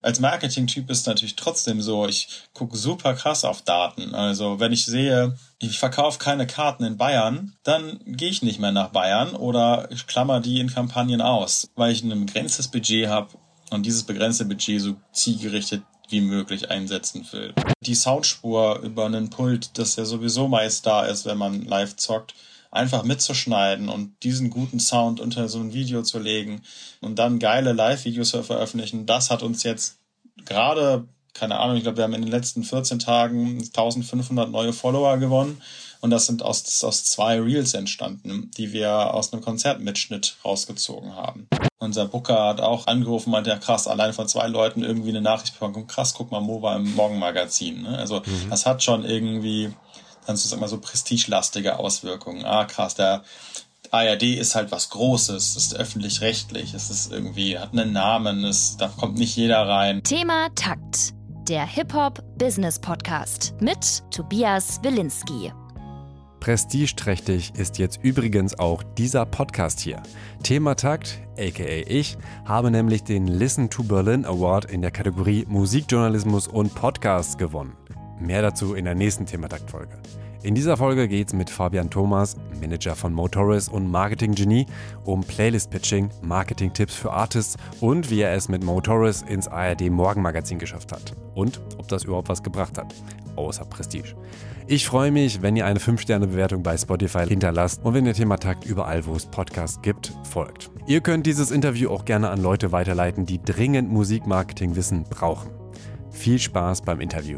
Als Marketing-Typ ist es natürlich trotzdem so, ich gucke super krass auf Daten. Also wenn ich sehe, ich verkaufe keine Karten in Bayern, dann gehe ich nicht mehr nach Bayern oder ich klammer die in Kampagnen aus, weil ich ein begrenztes Budget habe und dieses begrenzte Budget so zielgerichtet wie möglich einsetzen will. Die Soundspur über einen Pult, das ja sowieso meist da ist, wenn man live zockt, einfach mitzuschneiden und diesen guten Sound unter so ein Video zu legen und dann geile Live-Videos zu veröffentlichen, das hat uns jetzt gerade, keine Ahnung, ich glaube, wir haben in den letzten 14 Tagen 1500 neue Follower gewonnen und das sind aus 2 Reels entstanden, die wir aus einem Konzertmitschnitt rausgezogen haben. Unser Booker hat auch angerufen, meinte, ja krass, allein von 2 Leuten irgendwie eine Nachricht bekommen, krass, guck mal, Mo war im Morgenmagazin. Ne? Also das hat schon irgendwie dann sozusagen mal so prestigelastige Auswirkungen. Ah, krass, der ARD ist halt was Großes, ist öffentlich-rechtlich, es ist irgendwie, hat einen Namen, da kommt nicht jeder rein. Thema Takt, der Hip-Hop-Business-Podcast mit Tobias Wilinski. Prestigeträchtig ist jetzt übrigens auch dieser Podcast hier. Thema Takt, aka ich, habe nämlich den Listen to Berlin Award in der Kategorie Musikjournalismus und Podcasts gewonnen. Mehr dazu in der nächsten Thematakt-Folge. In dieser Folge geht's mit Fabian Thomas, Manager von Motoris und Marketing-Genie, um Playlist-Pitching, Marketing-Tipps für Artists und wie er es mit Motoris ins ARD-Morgenmagazin geschafft hat. Und ob das überhaupt was gebracht hat, außer Prestige. Ich freue mich, wenn ihr eine 5-Sterne-Bewertung bei Spotify hinterlasst und wenn ihr Thematakt überall, wo es Podcasts gibt, folgt. Ihr könnt dieses Interview auch gerne an Leute weiterleiten, die dringend Musikmarketing-Wissen brauchen. Viel Spaß beim Interview.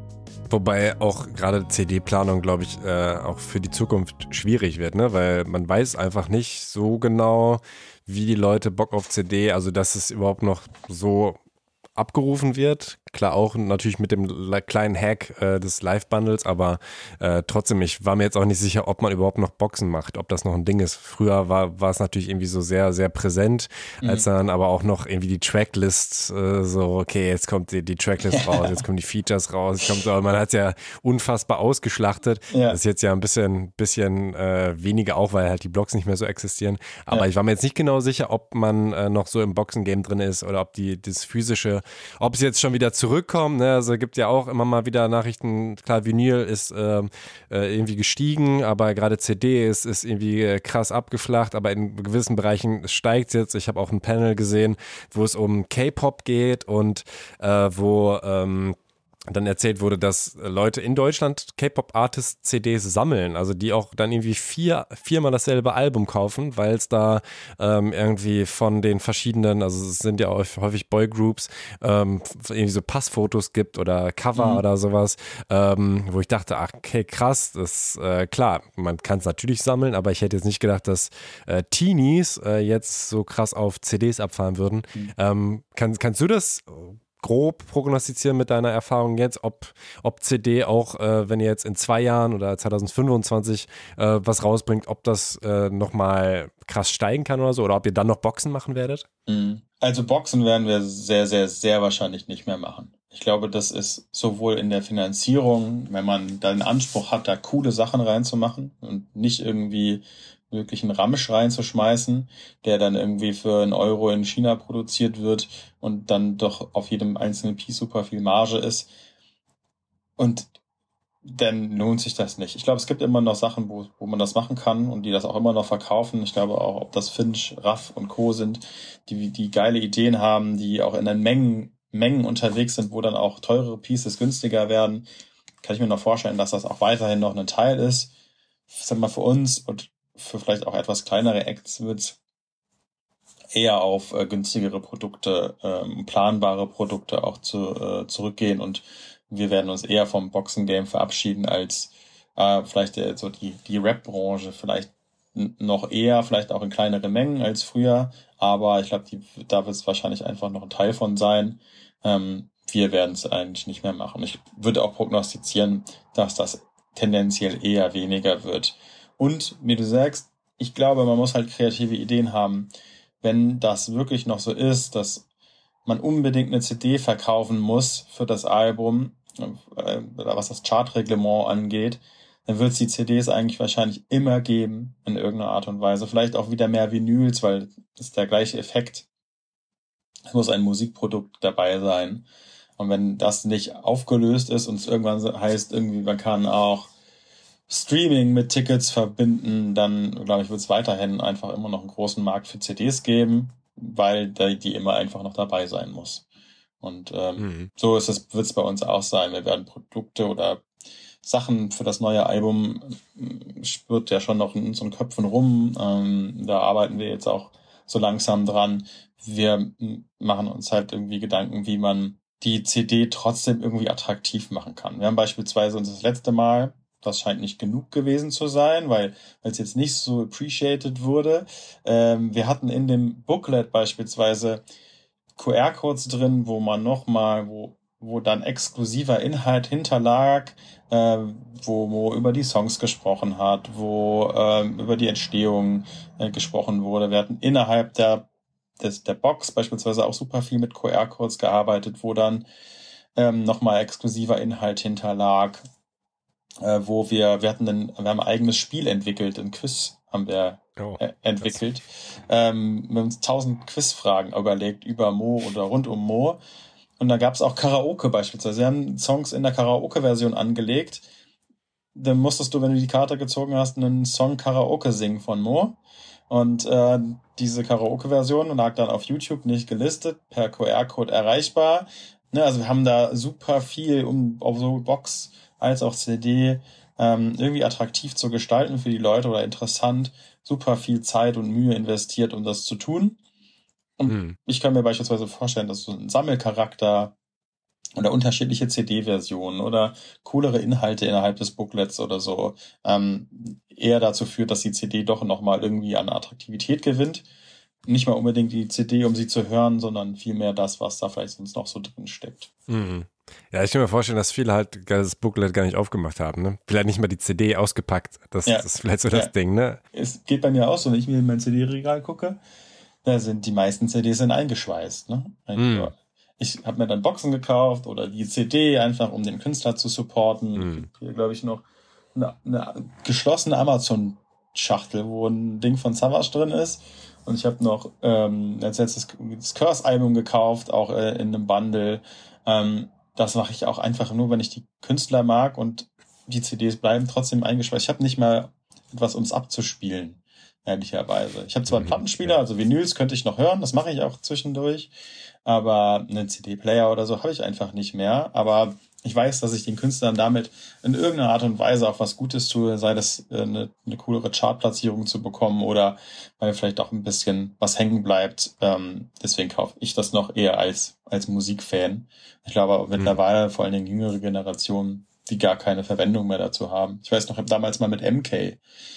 Wobei auch gerade CD-Planung, glaube ich, auch für die Zukunft schwierig wird, ne? Weil man weiß einfach nicht so genau, wie die Leute Bock auf CD, also dass es überhaupt noch so abgerufen wird. Klar auch natürlich mit dem kleinen Hack des Live-Bundles, aber trotzdem, ich war mir jetzt auch nicht sicher, ob man überhaupt noch Boxen macht, ob das noch ein Ding ist. Früher war es natürlich irgendwie so sehr, sehr präsent, als dann aber auch noch irgendwie die Tracklist so, okay, jetzt kommt die Tracklist raus, jetzt kommen die Features raus, man hat es ja unfassbar ausgeschlachtet. Ja. Das ist jetzt ja ein bisschen weniger auch, weil halt die Blogs nicht mehr so existieren. Aber ich war mir jetzt nicht genau sicher, ob man noch so im Boxen-Game drin ist oder ob das physische, ob es jetzt schon wieder zurückkommen, ne? Also gibt ja auch immer mal wieder Nachrichten, klar, Vinyl ist irgendwie gestiegen, aber gerade CD ist irgendwie krass abgeflacht, aber in gewissen Bereichen steigt es jetzt. Ich habe auch ein Panel gesehen, wo es um K-Pop geht und wo dann erzählt wurde, dass Leute in Deutschland K-Pop-Artist-CDs sammeln, also die auch dann irgendwie viermal dasselbe Album kaufen, weil es da irgendwie von den verschiedenen, also es sind ja auch häufig Boygroups, irgendwie so Passfotos gibt oder Cover oder sowas, wo ich dachte, ach, okay, krass, das klar, man kann es natürlich sammeln, aber ich hätte jetzt nicht gedacht, dass Teenies jetzt so krass auf CDs abfahren würden. Kannst du das grob prognostizieren mit deiner Erfahrung jetzt, ob CD auch, wenn ihr jetzt in 2 Jahren oder 2025 was rausbringt, ob das nochmal krass steigen kann oder so, oder ob ihr dann noch Boxen machen werdet? Also Boxen werden wir sehr, sehr, sehr wahrscheinlich nicht mehr machen. Ich glaube, das ist sowohl in der Finanzierung, wenn man da den Anspruch hat, da coole Sachen reinzumachen und nicht irgendwie wirklich einen Ramsch reinzuschmeißen, der dann irgendwie für €1 in China produziert wird und dann doch auf jedem einzelnen Piece super viel Marge ist. Und dann lohnt sich das nicht. Ich glaube, es gibt immer noch Sachen, wo man das machen kann und die das auch immer noch verkaufen. Ich glaube auch, ob das Finch, Raff und Co. sind, die geile Ideen haben, die auch in den Mengen unterwegs sind, wo dann auch teurere Pieces günstiger werden, kann ich mir noch vorstellen, dass das auch weiterhin noch ein Teil ist. Sag mal, für uns und für vielleicht auch etwas kleinere Acts wird's eher auf günstigere Produkte, planbare Produkte auch zurückgehen und wir werden uns eher vom Boxen-Game verabschieden als vielleicht so die Rap-Branche vielleicht noch eher, vielleicht auch in kleinere Mengen als früher, aber ich glaube, da wird es wahrscheinlich einfach noch ein Teil von sein. Wir werden es eigentlich nicht mehr machen. Ich würde auch prognostizieren, dass das tendenziell eher weniger wird. Und wie du sagst, ich glaube, man muss halt kreative Ideen haben. Wenn das wirklich noch so ist, dass man unbedingt eine CD verkaufen muss für das Album, was das Chartreglement angeht, dann wird es die CDs eigentlich wahrscheinlich immer geben, in irgendeiner Art und Weise. Vielleicht auch wieder mehr Vinyls, weil das ist der gleiche Effekt. Es muss ein Musikprodukt dabei sein. Und wenn das nicht aufgelöst ist und es irgendwann heißt, irgendwie man kann auch Streaming mit Tickets verbinden, dann, glaube ich, wird es weiterhin einfach immer noch einen großen Markt für CDs geben, weil die immer einfach noch dabei sein muss. Und so wird es bei uns auch sein. Wir werden Produkte oder Sachen für das neue Album, spürt ja schon noch in unseren Köpfen rum. Da arbeiten wir jetzt auch so langsam dran. Wir machen uns halt irgendwie Gedanken, wie man die CD trotzdem irgendwie attraktiv machen kann. Wir haben beispielsweise uns das letzte Mal, das scheint nicht genug gewesen zu sein, weil es jetzt nicht so appreciated wurde. Wir hatten in dem Booklet beispielsweise QR-Codes drin, wo man nochmal, wo dann exklusiver Inhalt hinterlag, wo Mo über die Songs gesprochen hat, wo über die Entstehung gesprochen wurde. Wir hatten innerhalb der Box beispielsweise auch super viel mit QR-Codes gearbeitet, wo dann nochmal exklusiver Inhalt hinterlag, wo wir haben ein eigenes Spiel entwickelt, ein Quiz haben wir entwickelt. Wir haben uns 1000 Quizfragen überlegt über Mo oder rund um Mo. Und da gab es auch Karaoke beispielsweise. Wir haben Songs in der Karaoke-Version angelegt. Dann musstest du, wenn du die Karte gezogen hast, einen Song Karaoke singen von Mo. Und diese Karaoke-Version lag dann auf YouTube nicht gelistet, per QR-Code erreichbar. Ne, also wir haben da super viel, um auf so Box als auch CD irgendwie attraktiv zu gestalten für die Leute oder interessant, super viel Zeit und Mühe investiert, um das zu tun. Und ich kann mir beispielsweise vorstellen, dass so ein Sammelcharakter oder unterschiedliche CD-Versionen oder coolere Inhalte innerhalb des Booklets oder so eher dazu führt, dass die CD doch nochmal irgendwie an Attraktivität gewinnt. Nicht mal unbedingt die CD, um sie zu hören, sondern vielmehr das, was da vielleicht sonst noch so drin steckt. Mhm. Ja, ich kann mir vorstellen, dass viele halt das Booklet gar nicht aufgemacht haben, ne? Vielleicht nicht mal die CD ausgepackt. Das ist vielleicht so das Ding, ne? Es geht bei mir auch so, wenn ich mir in mein CD-Regal gucke, da sind die meisten CDs eingeschweißt, ne? Ich habe mir dann Boxen gekauft oder die CD einfach, um den Künstler zu supporten. Hier, glaube ich, noch eine geschlossene Amazon-Schachtel, wo ein Ding von Savage drin ist. Und ich habe noch als letztes das Curse-Album gekauft, auch in einem Bundle. Das mache ich auch einfach nur, wenn ich die Künstler mag, und die CDs bleiben trotzdem eingeschweißt. Ich habe nicht mal etwas, um es abzuspielen, ehrlicherweise. Ich habe zwar einen Plattenspieler, also Vinyls könnte ich noch hören, das mache ich auch zwischendurch, aber einen CD-Player oder so habe ich einfach nicht mehr. Aber ich weiß, dass ich den Künstlern damit in irgendeiner Art und Weise auch was Gutes tue, sei das eine coolere Chartplatzierung zu bekommen oder weil vielleicht auch ein bisschen was hängen bleibt. Deswegen kaufe ich das noch eher als Musikfan. Ich glaube aber mittlerweile vor allen Dingen jüngere Generationen, die gar keine Verwendung mehr dazu haben. Ich weiß noch, ich habe damals mal mit MK,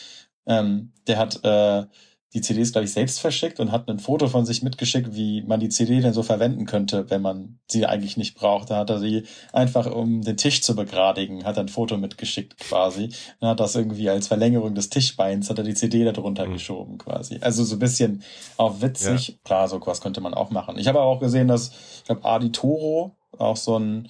der hat die CDs, glaube ich, selbst verschickt und hat ein Foto von sich mitgeschickt, wie man die CD denn so verwenden könnte, wenn man sie eigentlich nicht braucht. Da hat er sie einfach, um den Tisch zu begradigen, hat er ein Foto mitgeschickt quasi. Dann hat das irgendwie als Verlängerung des Tischbeins, hat er die CD da drunter geschoben quasi. Also so ein bisschen auch witzig. Ja. Klar, so was könnte man auch machen. Ich habe aber auch gesehen, dass, ich glaube, Adi Toro auch so ein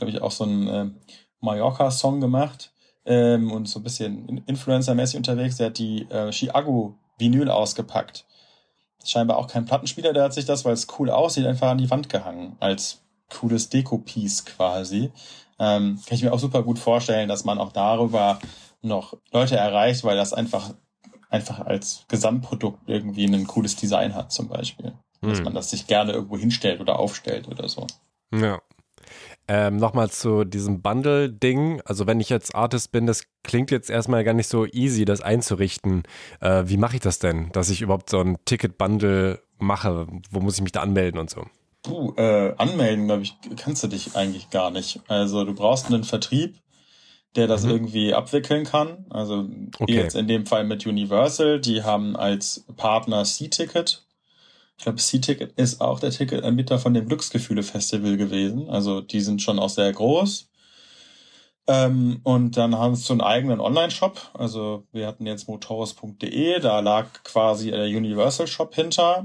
Mallorca-Song gemacht und so ein bisschen Influencer-mäßig unterwegs. Der hat die Chiago Vinyl ausgepackt. Scheinbar auch kein Plattenspieler, der hat sich das, weil es cool aussieht, einfach an die Wand gehangen. Als cooles Deko-Piece quasi. Kann ich mir auch super gut vorstellen, dass man auch darüber noch Leute erreicht, weil das einfach als Gesamtprodukt irgendwie ein cooles Design hat zum Beispiel. Dass man das sich gerne irgendwo hinstellt oder aufstellt oder so. Ja. Nochmal zu diesem Bundle-Ding. Also wenn ich jetzt Artist bin, das klingt jetzt erstmal gar nicht so easy, das einzurichten. Wie mache ich das denn, dass ich überhaupt so ein Ticket-Bundle mache? Wo muss ich mich da anmelden und so? Anmelden, glaube ich, kannst du dich eigentlich gar nicht. Also du brauchst einen Vertrieb, der das irgendwie abwickeln kann. Also jetzt in dem Fall mit Universal, die haben als Partner C-Ticket. Ich glaube, C-Ticket ist auch der Ticketanbieter von dem Glücksgefühle-Festival gewesen. Also die sind schon auch sehr groß. Und dann haben sie so einen eigenen Online-Shop. Also wir hatten jetzt motoros.de, da lag quasi der Universal-Shop hinter.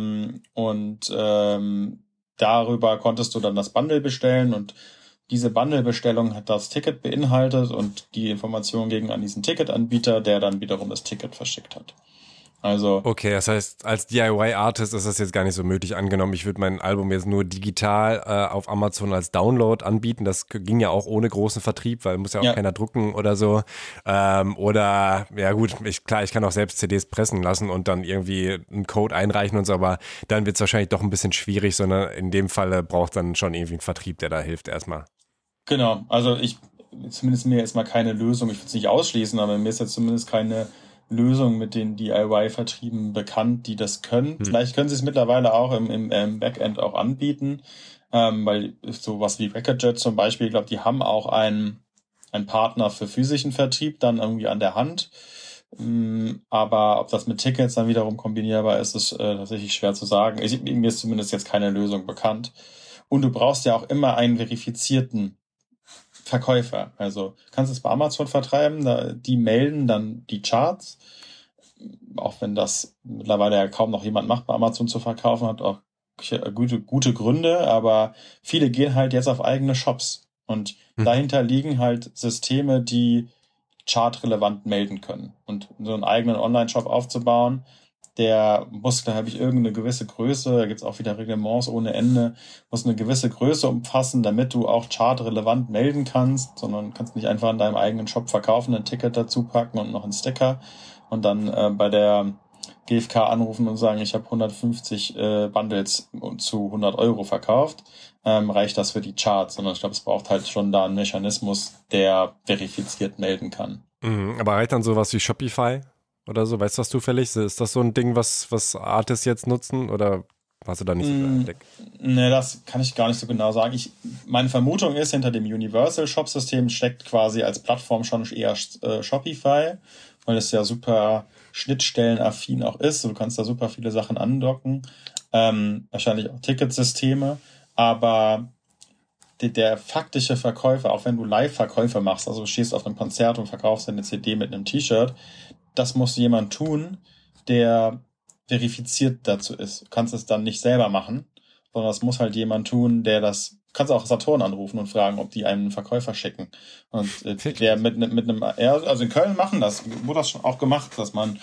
Darüber konntest du dann das Bundle bestellen, und diese Bundle-Bestellung hat das Ticket beinhaltet und die Information ging an diesen Ticketanbieter, der dann wiederum das Ticket verschickt hat. Also okay, das heißt, als DIY-Artist ist das jetzt gar nicht so möglich. Angenommen, ich würde mein Album jetzt nur digital auf Amazon als Download anbieten. Das ging ja auch ohne großen Vertrieb, weil muss ja auch keiner drucken oder so. Oder, ja gut, ich kann auch selbst CDs pressen lassen und dann irgendwie einen Code einreichen und so, aber dann wird es wahrscheinlich doch ein bisschen schwierig, sondern in dem Falle braucht dann schon irgendwie einen Vertrieb, der da hilft erstmal. Genau, also zumindest mir jetzt mal keine Lösung, ich würde es nicht ausschließen, aber mir ist jetzt zumindest keine Lösung mit den DIY-Vertrieben bekannt, die das können. Vielleicht können sie es mittlerweile auch im Backend auch anbieten, weil sowas wie Recordjet zum Beispiel, ich glaube, die haben auch einen Partner für physischen Vertrieb dann irgendwie an der Hand. Aber ob das mit Tickets dann wiederum kombinierbar ist, ist tatsächlich schwer zu sagen. Mir ist zumindest jetzt keine Lösung bekannt. Und du brauchst ja auch immer einen verifizierten Verkäufer. Also kannst es bei Amazon vertreiben, die melden dann die Charts, auch wenn das mittlerweile ja kaum noch jemand macht, bei Amazon zu verkaufen, hat auch gute Gründe, aber viele gehen halt jetzt auf eigene Shops und dahinter liegen halt Systeme, die chartrelevant melden können. Und so einen eigenen Online-Shop aufzubauen, der muss, glaube ich, irgendeine gewisse Größe, da gibt's auch wieder Reglements ohne Ende, muss eine gewisse Größe umfassen, damit du auch chartrelevant melden kannst, sondern kannst nicht einfach in deinem eigenen Shop verkaufen, ein Ticket dazu packen und noch einen Sticker und dann bei der GfK anrufen und sagen, ich habe 150 Bundles zu 100 € verkauft, reicht das für die Charts, sondern ich glaube, es braucht halt schon da einen Mechanismus, der verifiziert melden kann. Aber reicht dann sowas wie Shopify oder so? Weißt du das zufällig? Ist das so ein Ding, was Artists jetzt nutzen oder hast du da nicht so entdeckt? Ne, das kann ich gar nicht so genau sagen. Meine Vermutung ist, hinter dem Universal Shop System steckt quasi als Plattform schon eher Shopify, weil es ja super schnittstellenaffin auch ist. Du kannst da super viele Sachen andocken. Wahrscheinlich auch Ticketsysteme. Aber der faktische Verkäufer, auch wenn du Live-Verkäufe machst, also du stehst auf einem Konzert und verkaufst eine CD mit einem T-Shirt, das muss jemand tun, der verifiziert dazu ist. Du kannst es dann nicht selber machen, sondern das muss halt jemand tun, du kannst auch Saturn anrufen und fragen, ob die einen Verkäufer schicken. Und der mit einem, also in Köln machen das, wurde das schon auch gemacht, dass man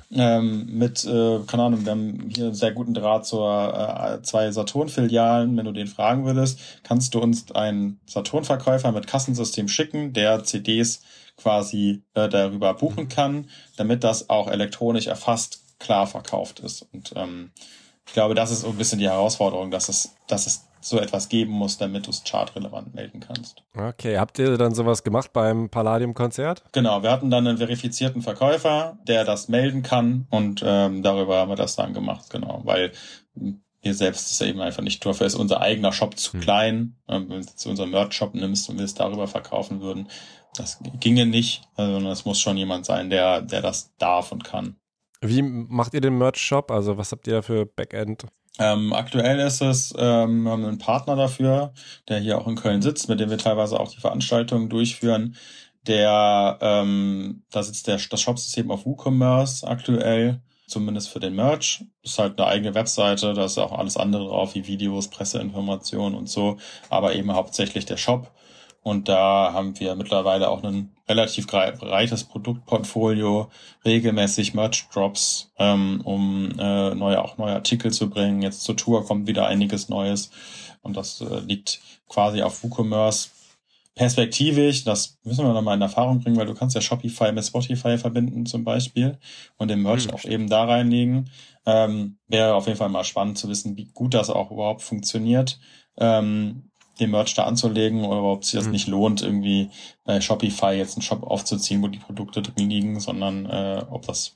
keine Ahnung, wir haben hier einen sehr guten Draht zu 2 Saturn-Filialen. Wenn du den fragen würdest, kannst du uns einen Saturn-Verkäufer mit Kassensystem schicken, der CDs quasi darüber buchen kann, damit das auch elektronisch erfasst klar verkauft ist. Und ich glaube, das ist so ein bisschen die Herausforderung, dass es so etwas geben muss, damit du es chartrelevant melden kannst. Okay, habt ihr dann sowas gemacht beim Palladium-Konzert? Genau, wir hatten dann einen verifizierten Verkäufer, der das melden kann und darüber haben wir das dann gemacht, genau, weil wir selbst ist ja eben einfach nicht, dafür ist unser eigener Shop zu klein. Wenn du jetzt unseren Merch-Shop nimmst und wir es darüber verkaufen würden, das ginge nicht, sondern es muss schon jemand sein, der das darf und kann. Wie macht ihr den Merch-Shop? Also was habt ihr da für Backend? Aktuell ist es, wir haben einen Partner dafür, der hier auch in Köln sitzt, mit dem wir teilweise auch die Veranstaltungen durchführen. Da sitzt das Shopsystem auf WooCommerce aktuell, zumindest für den Merch. Das ist halt eine eigene Webseite, da ist auch alles andere drauf, wie Videos, Presseinformationen und so, aber eben hauptsächlich der Shop. Und da haben wir mittlerweile auch ein relativ breites Produktportfolio, regelmäßig Merch-Drops, um neue Artikel zu bringen. Jetzt zur Tour kommt wieder einiges Neues und das liegt quasi auf WooCommerce. Perspektivisch, das müssen wir nochmal in Erfahrung bringen, weil du kannst ja Shopify mit Spotify verbinden zum Beispiel und den Merch auch eben da reinlegen. Wäre auf jeden Fall mal spannend zu wissen, wie gut das auch überhaupt funktioniert. Den Merch da anzulegen oder ob sich das nicht lohnt, irgendwie bei Shopify jetzt einen Shop aufzuziehen, wo die Produkte drin liegen, sondern ob das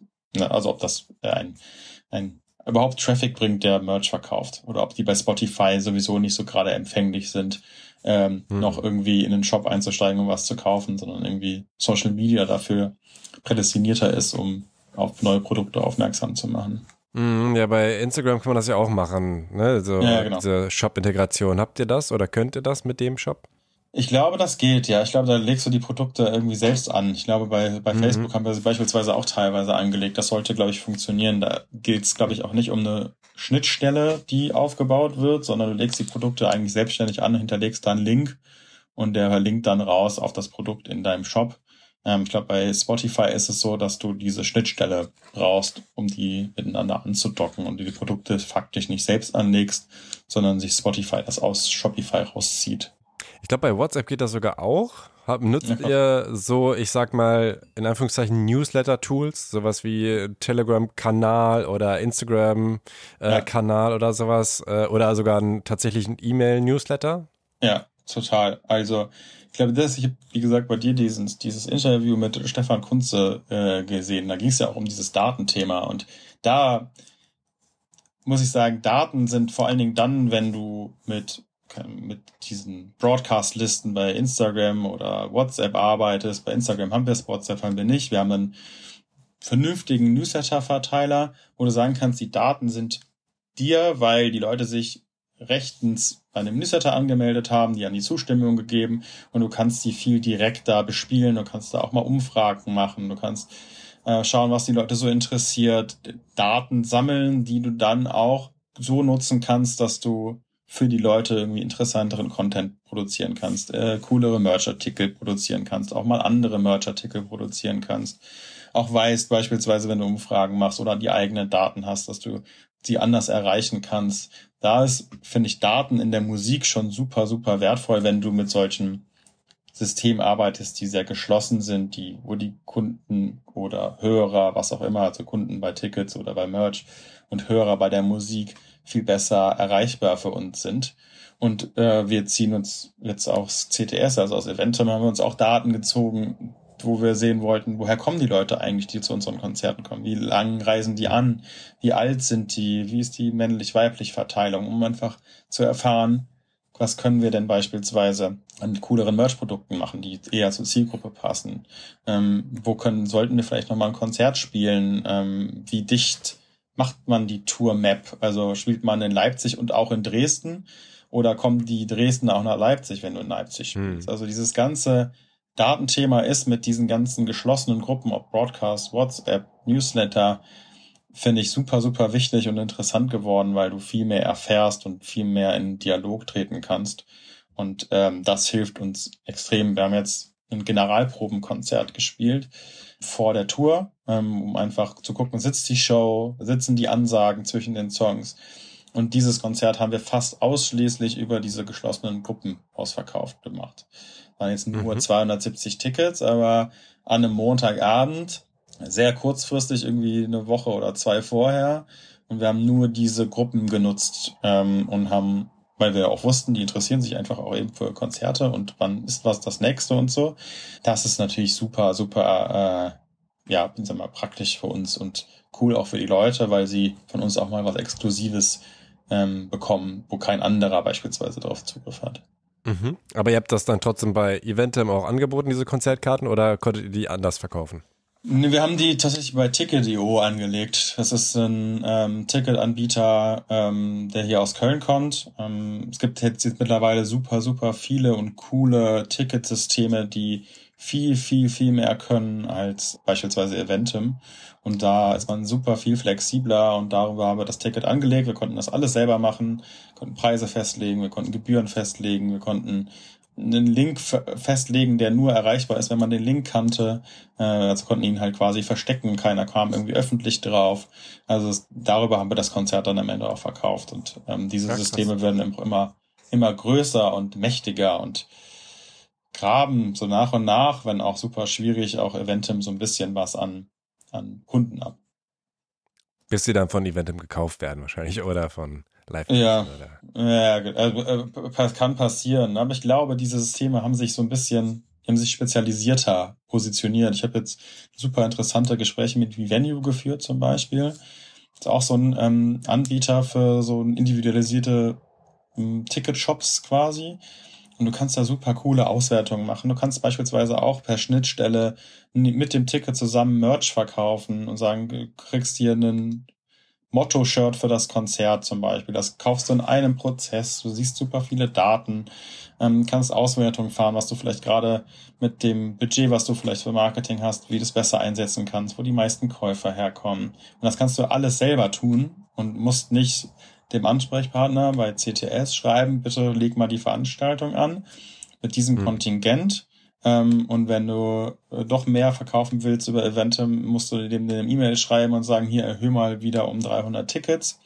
überhaupt Traffic bringt, der Merch verkauft oder ob die bei Spotify sowieso nicht so gerade empfänglich sind, noch irgendwie in den Shop einzusteigen, um was zu kaufen, sondern irgendwie Social Media dafür prädestinierter ist, um auf neue Produkte aufmerksam zu machen. Ja, bei Instagram kann man das ja auch machen, ne? So, ja, genau. Diese Shop-Integration. Habt ihr das oder könnt ihr das mit dem Shop? Ich glaube, das geht, ja. Ich glaube, da legst du die Produkte irgendwie selbst an. Ich glaube, bei Facebook haben wir sie beispielsweise auch teilweise angelegt. Das sollte, glaube ich, funktionieren. Da geht es, glaube ich, auch nicht um eine Schnittstelle, die aufgebaut wird, sondern du legst die Produkte eigentlich selbstständig an, hinterlegst da einen Link und der verlinkt dann raus auf das Produkt in deinem Shop. Ich glaube, bei Spotify ist es so, dass du diese Schnittstelle brauchst, um die miteinander anzudocken und die Produkte faktisch nicht selbst anlegst, sondern sich Spotify das aus Shopify rauszieht. Ich glaube, bei WhatsApp geht das sogar auch. Nutzt ihr so, ich sag mal, in Anführungszeichen Newsletter-Tools, sowas wie Telegram-Kanal oder Instagram-Kanal oder sowas, oder sogar einen tatsächlichen E-Mail-Newsletter? Ja, total. Also ich glaube, ich habe, wie gesagt, bei dir dieses Interview mit Stefan Kunze gesehen. Da ging es ja auch um dieses Datenthema. Und da muss ich sagen, Daten sind vor allen Dingen dann, wenn du mit diesen Broadcast-Listen bei Instagram oder WhatsApp arbeitest. Bei Instagram haben wir es, WhatsApp haben wir nicht. Wir haben einen vernünftigen Newsletter-Verteiler, wo du sagen kannst, die Daten sind dir, weil die Leute sich rechtens bei einem Newsletter angemeldet haben, die haben die Zustimmung gegeben und du kannst die viel direkter bespielen, du kannst da auch mal Umfragen machen, du kannst schauen, was die Leute so interessiert, Daten sammeln, die du dann auch so nutzen kannst, dass du für die Leute irgendwie interessanteren Content produzieren kannst, coolere Merch-Artikel produzieren kannst, auch mal andere Merch-Artikel produzieren kannst. Auch weißt beispielsweise, wenn du Umfragen machst oder die eigenen Daten hast, dass du sie anders erreichen kannst. Da ist, finde ich, Daten in der Musik schon super, super wertvoll, wenn du mit solchen Systemen arbeitest, die sehr geschlossen sind, wo die Kunden oder Hörer, was auch immer, also Kunden bei Tickets oder bei Merch und Hörer bei der Musik viel besser erreichbar für uns sind. Und wir ziehen uns jetzt aus CTS, also aus Eventim, haben wir uns auch Daten gezogen, wo wir sehen wollten, woher kommen die Leute eigentlich, die zu unseren Konzerten kommen? Wie lang reisen die an? Wie alt sind die? Wie ist die männlich-weiblich Verteilung? Um einfach zu erfahren, was können wir denn beispielsweise an cooleren Merch-Produkten machen, die eher zur Zielgruppe passen? Sollten wir vielleicht nochmal ein Konzert spielen? Wie dicht macht man die Tour-Map? Also spielt man in Leipzig und auch in Dresden? Oder kommen die Dresdner auch nach Leipzig, wenn du in Leipzig spielst? Also dieses ganze Datenthema ist mit diesen ganzen geschlossenen Gruppen, ob Broadcast, WhatsApp, Newsletter, finde ich super, super wichtig und interessant geworden, weil du viel mehr erfährst und viel mehr in Dialog treten kannst. Und das hilft uns extrem. Wir haben jetzt ein Generalprobenkonzert gespielt vor der Tour, um einfach zu gucken, sitzt die Show, sitzen die Ansagen zwischen den Songs. Und dieses Konzert haben wir fast ausschließlich über diese geschlossenen Gruppen ausverkauft gemacht. Waren jetzt nur 270 Tickets, aber an einem Montagabend, sehr kurzfristig, irgendwie eine Woche oder zwei vorher. Und wir haben nur diese Gruppen genutzt und haben, weil wir auch wussten, die interessieren sich einfach auch eben für Konzerte und wann ist was das nächste und so. Das ist natürlich super, super, ich sag mal, praktisch für uns und cool auch für die Leute, weil sie von uns auch mal was Exklusives bekommen, wo kein anderer beispielsweise drauf Zugriff hat. Mhm. Aber ihr habt das dann trotzdem bei Eventim auch angeboten, diese Konzertkarten, oder konntet ihr die anders verkaufen? Wir haben die tatsächlich bei Ticket.io angelegt. Das ist ein Ticketanbieter, der hier aus Köln kommt. Es gibt jetzt mittlerweile super, super viele und coole Ticketsysteme, die viel, viel, viel mehr können als beispielsweise Eventim. Und da ist man super viel flexibler und darüber haben wir das Ticket angelegt. Wir konnten das alles selber machen, konnten Preise festlegen, wir konnten Gebühren festlegen, wir konnten einen Link festlegen, der nur erreichbar ist, wenn man den Link kannte. Also konnten ihn halt quasi verstecken, keiner kam irgendwie öffentlich drauf. Also darüber haben wir das Konzert dann am Ende auch verkauft. Und diese Systeme werden immer größer und mächtiger und graben so nach und nach, wenn auch super schwierig, auch Eventim so ein bisschen was an Kunden ab. Bis sie dann von Eventim gekauft werden wahrscheinlich oder von Live. Ja, kann passieren. Aber ich glaube, diese Systeme haben sich spezialisierter positioniert. Ich habe jetzt super interessante Gespräche mit Venue geführt zum Beispiel. Das ist auch so ein Anbieter für so individualisierte Ticketshops quasi. Und du kannst da super coole Auswertungen machen. Du kannst beispielsweise auch per Schnittstelle mit dem Ticket zusammen Merch verkaufen und sagen, du kriegst hier einen Motto-Shirt für das Konzert zum Beispiel. Das kaufst du in einem Prozess. Du siehst super viele Daten, kannst Auswertungen fahren, was du vielleicht gerade mit dem Budget, was du vielleicht für Marketing hast, wie du es besser einsetzen kannst, wo die meisten Käufer herkommen. Und das kannst du alles selber tun und musst nicht dem Ansprechpartner bei CTS schreiben, bitte leg mal die Veranstaltung an mit diesem Kontingent. Und wenn du doch mehr verkaufen willst über Eventim, musst du dem eine E-Mail schreiben und sagen, hier erhöhe mal wieder um 300 Tickets.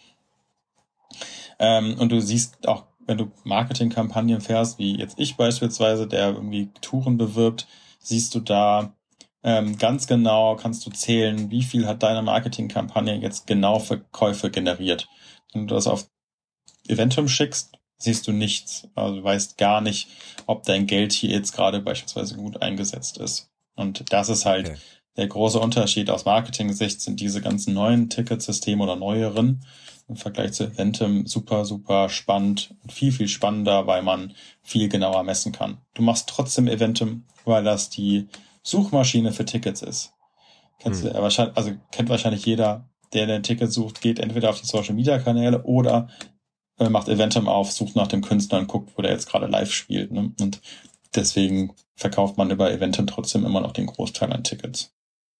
Und du siehst auch, wenn du Marketingkampagnen fährst, wie jetzt ich beispielsweise, der irgendwie Touren bewirbt, siehst du da ganz genau, kannst du zählen, wie viel hat deine Marketingkampagne jetzt genau Verkäufe generiert. Wenn du das auf Eventim schickst, siehst du nichts. Also du weißt gar nicht, ob dein Geld hier jetzt gerade beispielsweise gut eingesetzt ist. Und das ist halt der große Unterschied aus Marketing-Sicht, sind diese ganzen neuen Ticketsysteme oder neueren im Vergleich zu Eventim super, super spannend und viel, viel spannender, weil man viel genauer messen kann. Du machst trotzdem Eventim, weil das die Suchmaschine für Tickets ist. Kennt wahrscheinlich jeder, der ein Ticket sucht, geht entweder auf die Social-Media-Kanäle oder macht Eventim auf, sucht nach dem Künstler und guckt, wo der jetzt gerade live spielt. Ne? Und deswegen verkauft man über Eventim trotzdem immer noch den Großteil an Tickets.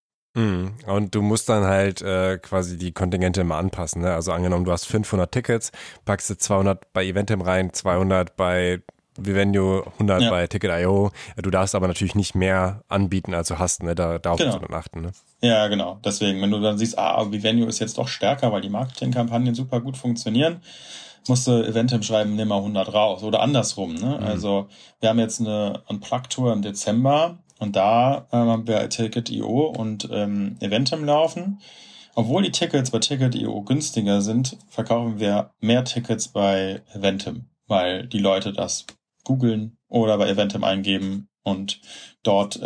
Und du musst dann halt quasi die Kontingente immer anpassen. Ne? Also angenommen, du hast 500 Tickets, packst du 200 bei Eventim rein, 200 bei Vivendio, 100 bei Ticket.io. Du darfst aber natürlich nicht mehr anbieten, als du hast. Ne? Darauf musst du dann achten. Ne? Ja, genau. Deswegen, wenn du dann siehst, Vivendio ist jetzt doch stärker, weil die Marketingkampagnen super gut funktionieren, musst du Eventim schreiben, nimm mal 100 raus. Oder andersrum. Ne? Also wir haben jetzt eine Unplugged-Tour im Dezember und da haben wir Ticket.io und Eventim laufen. Obwohl die Tickets bei Ticket.io günstiger sind, verkaufen wir mehr Tickets bei Eventim, weil die Leute das googeln oder bei Eventim eingeben und dort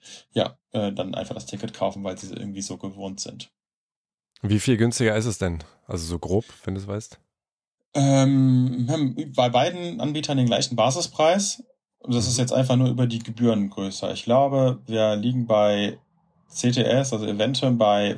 dann einfach das Ticket kaufen, weil sie irgendwie so gewohnt sind. Wie viel günstiger ist es denn? Also so grob, wenn du es weißt? Wir haben bei beiden Anbietern den gleichen Basispreis. Das ist jetzt einfach nur über die Gebühren größer. Ich glaube, wir liegen bei CTS, also Eventim, bei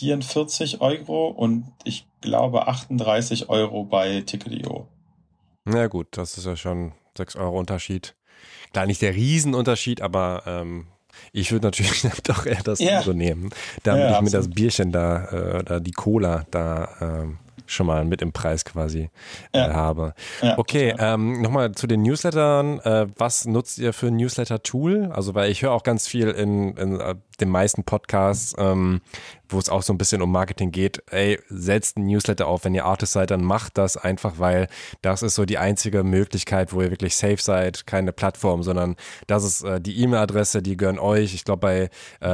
44 Euro und ich glaube 38 Euro bei Ticket.io. Na gut, das ist ja schon 6 Euro Unterschied. Klar, nicht der Riesenunterschied, aber ich würde natürlich doch eher das so nehmen, damit ich mir das Bierchen da oder die Cola da schon mal mit im Preis quasi habe. Ja, okay, nochmal zu den Newslettern. Was nutzt ihr für ein Newsletter-Tool? Also, weil ich höre auch ganz viel in den meisten Podcasts, wo es auch so ein bisschen um Marketing geht. Ey, setzt ein Newsletter auf, wenn ihr Artist seid, dann macht das einfach, weil das ist so die einzige Möglichkeit, wo ihr wirklich safe seid, keine Plattform, sondern das ist die E-Mail-Adresse, die gehören euch. Ich glaube, bei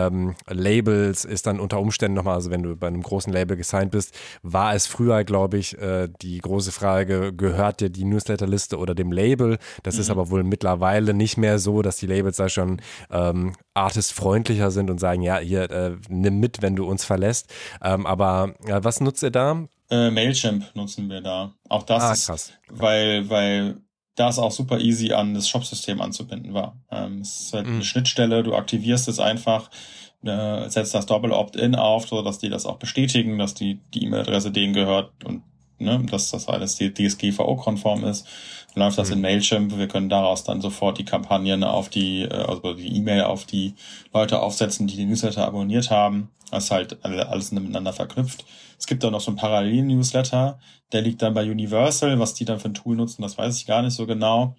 Labels ist dann unter Umständen nochmal, also wenn du bei einem großen Label gesigned bist, war es früher, glaube ich, die große Frage, gehört dir die Newsletterliste oder dem Label? Das ist aber wohl mittlerweile nicht mehr so, dass die Labels da schon artistfreundlicher sind und sagen, ja, hier, nimm mit, wenn du uns verlässt. Aber was nutzt ihr da? Mailchimp nutzen wir da. Auch das ist, krass. Weil das auch super easy an das Shopsystem anzubinden war. Es ist halt eine Schnittstelle, du aktivierst es einfach, setzt das Doppel-Opt-in auf, so dass die das auch bestätigen, dass die E-Mail-Adresse denen gehört und dass das alles DSGVO-konform ist. Dann läuft das in Mailchimp. Wir können daraus dann sofort die Kampagnen auf die E-Mail auf die Leute aufsetzen, die Newsletter abonniert haben. Das ist halt alles miteinander verknüpft. Es gibt auch noch so einen Parallel-Newsletter, der liegt dann bei Universal. Was die dann für ein Tool nutzen, das weiß ich gar nicht so genau.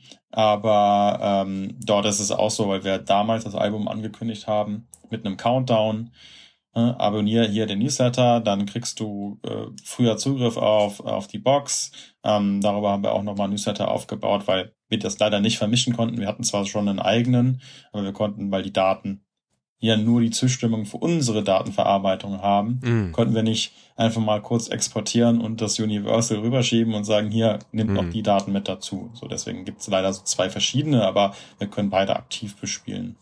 Aber dort ist es auch so, weil wir damals das Album angekündigt haben mit einem Countdown. Abonniere hier den Newsletter, dann kriegst du früher Zugriff auf die Box. Darüber haben wir auch nochmal Newsletter aufgebaut, weil wir das leider nicht vermischen konnten. Wir hatten zwar schon einen eigenen, aber wir konnten, weil die Daten ja nur die Zustimmung für unsere Datenverarbeitung haben, konnten wir nicht einfach mal kurz exportieren und das Universal rüberschieben und sagen, hier, nimmt noch die Daten mit dazu. So, deswegen gibt es leider so zwei verschiedene, aber wir können beide aktiv bespielen.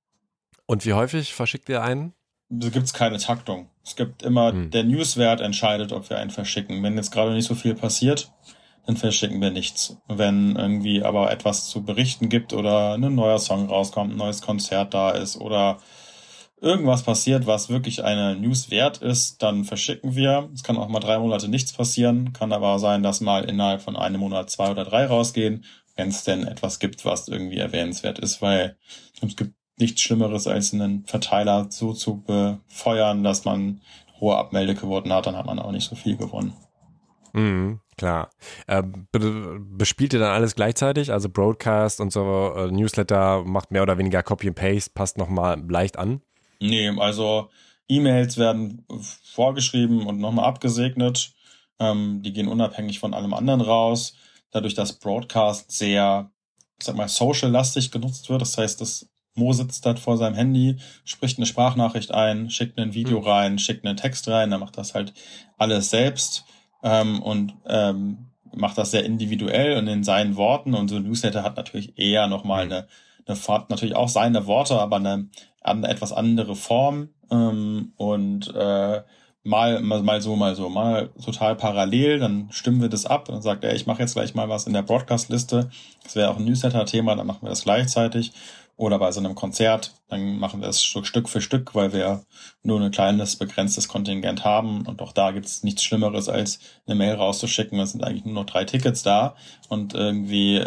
Und wie häufig verschickt ihr einen? Da gibt's keine Taktung. Es gibt immer, der Newswert entscheidet, ob wir einen verschicken. Wenn jetzt gerade nicht so viel passiert, dann verschicken wir nichts. Wenn irgendwie aber etwas zu berichten gibt oder ein neuer Song rauskommt, ein neues Konzert da ist oder irgendwas passiert, was wirklich eine News wert ist, dann verschicken wir. Es kann auch mal 3 Monate nichts passieren, kann aber sein, dass mal innerhalb von einem Monat 2 oder 3 rausgehen, wenn es denn etwas gibt, was irgendwie erwähnenswert ist, weil es gibt nichts Schlimmeres, als einen Verteiler so zu befeuern, dass man hohe Abmeldequoten hat, dann hat man auch nicht so viel gewonnen. Klar. Bespielt ihr dann alles gleichzeitig? Also Broadcast und so, Newsletter macht mehr oder weniger Copy and Paste, passt nochmal leicht an? Nee, also E-Mails werden vorgeschrieben und nochmal abgesegnet. Die gehen unabhängig von allem anderen raus. Dadurch, dass Broadcast sehr, ich sag mal, social-lastig genutzt wird. Das heißt, das Mo sitzt halt vor seinem Handy, spricht eine Sprachnachricht ein, schickt ein Video rein, schickt einen Text rein, dann macht das halt alles selbst und macht das sehr individuell und in seinen Worten. Und so ein Newsletter hat natürlich eher nochmal eine Fahrt, natürlich auch seine Worte, aber eine etwas andere Form und mal so, mal total parallel, dann stimmen wir das ab und sagt, ich mache jetzt gleich mal was in der Broadcast-Liste. Das wäre auch ein Newsletter-Thema, dann machen wir das gleichzeitig. Oder bei so einem Konzert, dann machen wir es Stück für Stück, weil wir nur ein kleines, begrenztes Kontingent haben. Und auch da gibt's nichts Schlimmeres, als eine Mail rauszuschicken. Es sind eigentlich nur noch 3 Tickets da und irgendwie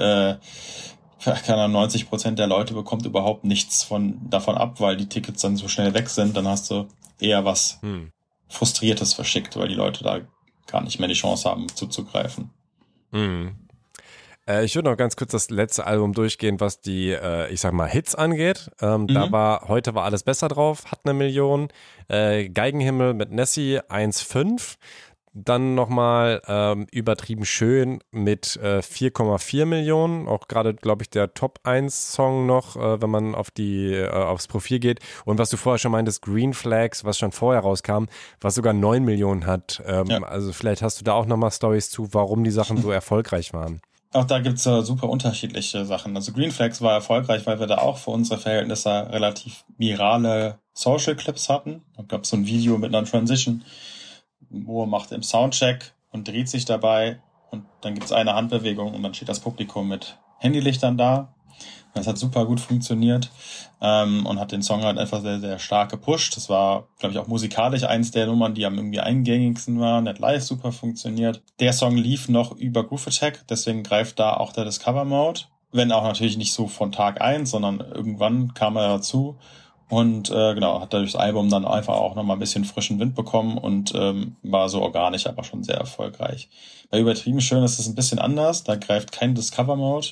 90% der Leute bekommt überhaupt nichts davon ab, weil die Tickets dann so schnell weg sind. Dann hast du eher was Frustriertes verschickt, weil die Leute da gar nicht mehr die Chance haben, zuzugreifen. Ich würde noch ganz kurz das letzte Album durchgehen, was die, ich sag mal, Hits angeht. Heute war alles besser drauf, hat 1 Million. Geigenhimmel mit Nessie 1,5. Dann nochmal übertrieben schön mit 4,4 Millionen. Auch gerade, glaube ich, der Top-1-Song noch, wenn man aufs Profil geht. Und was du vorher schon meintest, Green Flags, was schon vorher rauskam, was sogar 9 Millionen hat. Also vielleicht hast du da auch nochmal Storys zu, warum die Sachen so erfolgreich waren. Auch da gibt's super unterschiedliche Sachen. Also Green Flags war erfolgreich, weil wir da auch für unsere Verhältnisse relativ virale Social Clips hatten. Da gab's so ein Video mit einer Transition, wo er macht im Soundcheck und dreht sich dabei und dann gibt's eine Handbewegung und dann steht das Publikum mit Handylichtern da. Das hat super gut funktioniert und hat den Song halt einfach sehr, sehr stark gepusht. Das war, glaube ich, auch musikalisch eins der Nummern, die am irgendwie eingängigsten waren. Der hat live super funktioniert. Der Song lief noch über Groove Attack, deswegen greift da auch der Discover Mode. Wenn auch natürlich nicht so von Tag 1, sondern irgendwann kam er dazu. Und hat dadurch das Album dann einfach auch nochmal ein bisschen frischen Wind bekommen und war so organisch, aber schon sehr erfolgreich. Bei Übertrieben schön ist es ein bisschen anders. Da greift kein Discover Mode,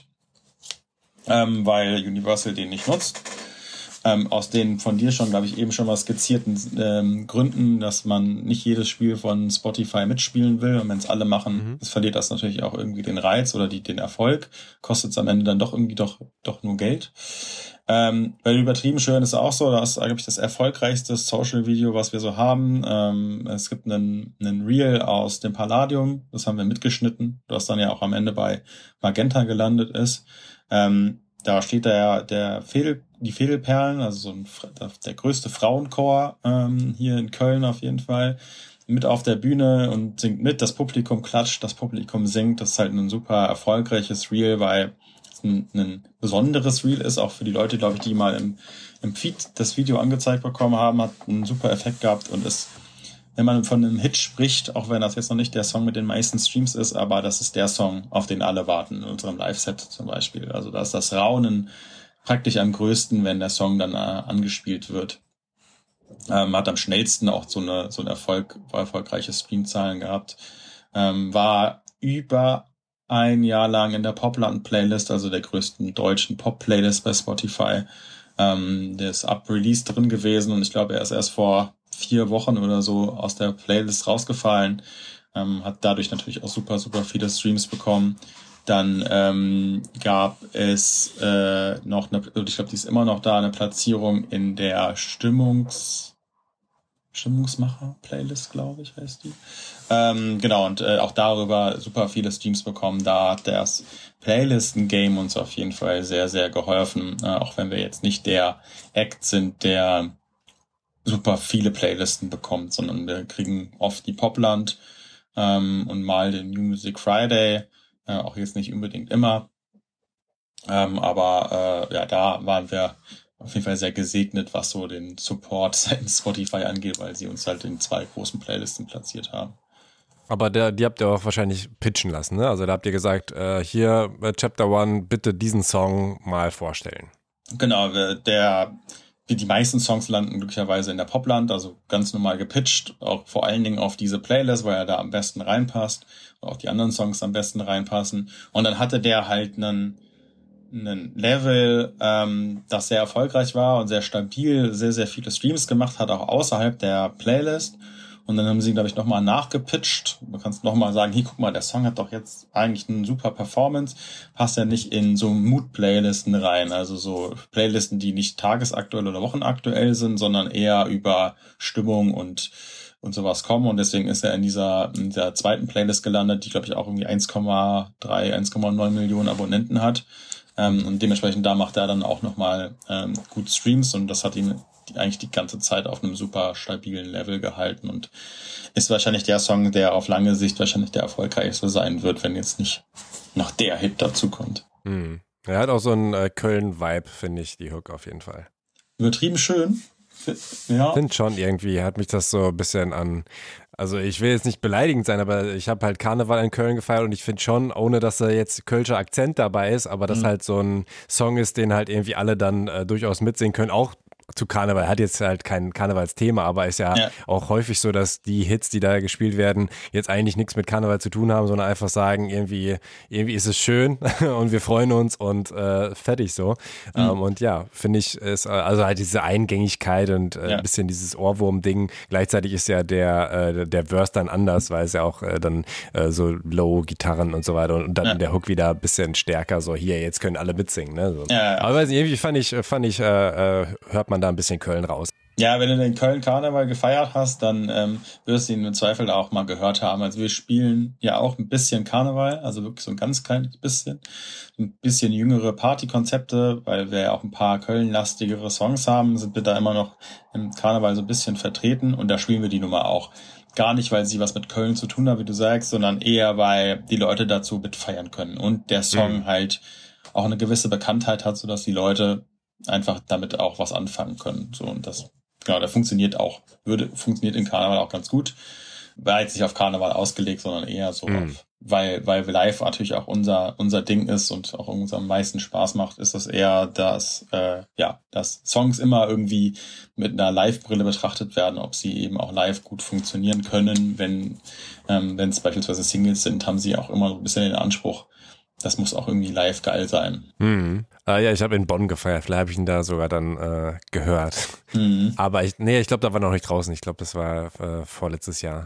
weil Universal den nicht nutzt. Aus den von dir schon, glaube ich, eben schon mal skizzierten Gründen, dass man nicht jedes Spiel von Spotify mitspielen will. Und wenn es alle machen, verliert das natürlich auch irgendwie den Reiz oder den Erfolg. Kostet es am Ende dann doch irgendwie doch nur Geld. Bei Übertrieben schön ist auch so, das ist eigentlich das erfolgreichste Social-Video, was wir so haben. Es gibt einen Reel aus dem Palladium, das haben wir mitgeschnitten, das dann ja auch am Ende bei Magenta gelandet ist. Da steht die Fädelperlen, also der größte Frauenchor hier in Köln auf jeden Fall, mit auf der Bühne und singt mit. Das Publikum klatscht, das Publikum singt. Das ist halt ein super erfolgreiches Reel, weil es ein besonderes Reel ist, auch für die Leute, glaube ich, die mal im Feed das Video angezeigt bekommen haben, hat einen super Effekt gehabt und ist, wenn man von einem Hit spricht, auch wenn das jetzt noch nicht der Song mit den meisten Streams ist, aber das ist der Song, auf den alle warten, in unserem Live-Set zum Beispiel. Also da ist das Raunen praktisch am größten, wenn der Song dann angespielt wird. Hat am schnellsten auch so eine erfolgreiche Streamzahlen gehabt. War über ein Jahr lang in der Popland-Playlist, also der größten deutschen Pop-Playlist bei Spotify. Der ist ab-Release drin gewesen und ich glaube, er ist erst vor 4 Wochen oder so aus der Playlist rausgefallen. Hat dadurch natürlich auch super, super viele Streams bekommen. Dann gab es noch ich glaube, die ist immer noch da, eine Platzierung in der Stimmungsmacher-Playlist, glaube ich, heißt die. Und auch darüber super viele Streams bekommen. Da hat das Playlisten-Game uns auf jeden Fall sehr, sehr geholfen, auch wenn wir jetzt nicht der Act sind, der super viele Playlisten bekommt, sondern wir kriegen oft die Popland und mal den New Music Friday, auch jetzt nicht unbedingt immer. Da waren wir auf jeden Fall sehr gesegnet, was so den Support seitens Spotify angeht, weil sie uns halt in 2 großen Playlisten platziert haben. Aber die habt ihr auch wahrscheinlich pitchen lassen, ne? Also da habt ihr gesagt, hier Chapter One, bitte diesen Song mal vorstellen. Genau, die meisten Songs landen glücklicherweise in der Popland, also ganz normal gepitcht, auch vor allen Dingen auf diese Playlist, weil er da am besten reinpasst, auch die anderen Songs am besten reinpassen. Und dann hatte der halt einen Level, das sehr erfolgreich war und sehr stabil, sehr, sehr viele Streams gemacht hat, auch außerhalb der Playlist. Und dann haben sie, glaube ich, nochmal nachgepitcht. Du kannst nochmal sagen, hier, guck mal, der Song hat doch jetzt eigentlich eine super Performance. Passt ja nicht in so Mood-Playlisten rein. Also so Playlisten, die nicht tagesaktuell oder wochenaktuell sind, sondern eher über Stimmung und sowas kommen. Und deswegen ist er in dieser zweiten Playlist gelandet, die, glaube ich, auch irgendwie 1,9 Millionen Abonnenten hat. Und dementsprechend da macht er dann auch nochmal gut Streams. Und das hat ihn eigentlich die ganze Zeit auf einem super stabilen Level gehalten und ist wahrscheinlich der Song, der auf lange Sicht wahrscheinlich der erfolgreichste sein wird, wenn jetzt nicht noch der Hit dazu kommt. Er hat auch so einen Köln-Vibe, finde ich, die Hook auf jeden Fall. Übertrieben schön. Ja. Ich finde schon irgendwie, hat mich das so ein bisschen an, also ich will jetzt nicht beleidigend sein, aber ich habe halt Karneval in Köln gefeiert und ich finde schon, ohne dass da jetzt kölscher Akzent dabei ist, aber dass halt so ein Song ist, den halt irgendwie alle dann durchaus mitsingen können, auch zu Karneval, hat jetzt halt kein Karnevalsthema, aber ist ja auch häufig so, dass die Hits, die da gespielt werden, jetzt eigentlich nichts mit Karneval zu tun haben, sondern einfach sagen, irgendwie ist es schön und wir freuen uns und fertig so. Und ja, finde ich, ist also halt diese Eingängigkeit und ein bisschen dieses Ohrwurm-Ding. Gleichzeitig ist ja der Verse dann anders, weil es ja auch dann so Low-Gitarren und so weiter und dann der Hook wieder ein bisschen stärker, so hier, jetzt können alle mitsingen. Ne? So. Aber weiß nicht, irgendwie fand ich hört man da ein bisschen Köln raus. Ja, wenn du den Köln-Karneval gefeiert hast, dann wirst du ihn im Zweifel auch mal gehört haben. Also wir spielen ja auch ein bisschen Karneval, also wirklich so ein ganz kleines bisschen. Ein bisschen jüngere Partykonzepte, weil wir ja auch ein paar Köln-lastigere Songs haben, sind wir da immer noch im Karneval so ein bisschen vertreten und da spielen wir die Nummer auch. Gar nicht, weil sie was mit Köln zu tun hat, wie du sagst, sondern eher, weil die Leute dazu mitfeiern können und der Song halt auch eine gewisse Bekanntheit hat, sodass die Leute einfach damit auch was anfangen können. So, und das, genau, der funktioniert in Karneval auch ganz gut. War jetzt nicht auf Karneval ausgelegt, sondern eher so auf, weil live natürlich auch unser Ding ist und auch uns am meisten Spaß macht, ist das eher, dass Songs immer irgendwie mit einer Live-Brille betrachtet werden, ob sie eben auch live gut funktionieren können. Wenn es beispielsweise Singles sind, haben sie auch immer so ein bisschen den Anspruch, das muss auch irgendwie live geil sein. Ja, ich habe in Bonn gefeiert. Vielleicht habe ich ihn da sogar dann gehört. Aber ich glaube, da war noch nicht draußen. Ich glaube, das war vorletztes Jahr.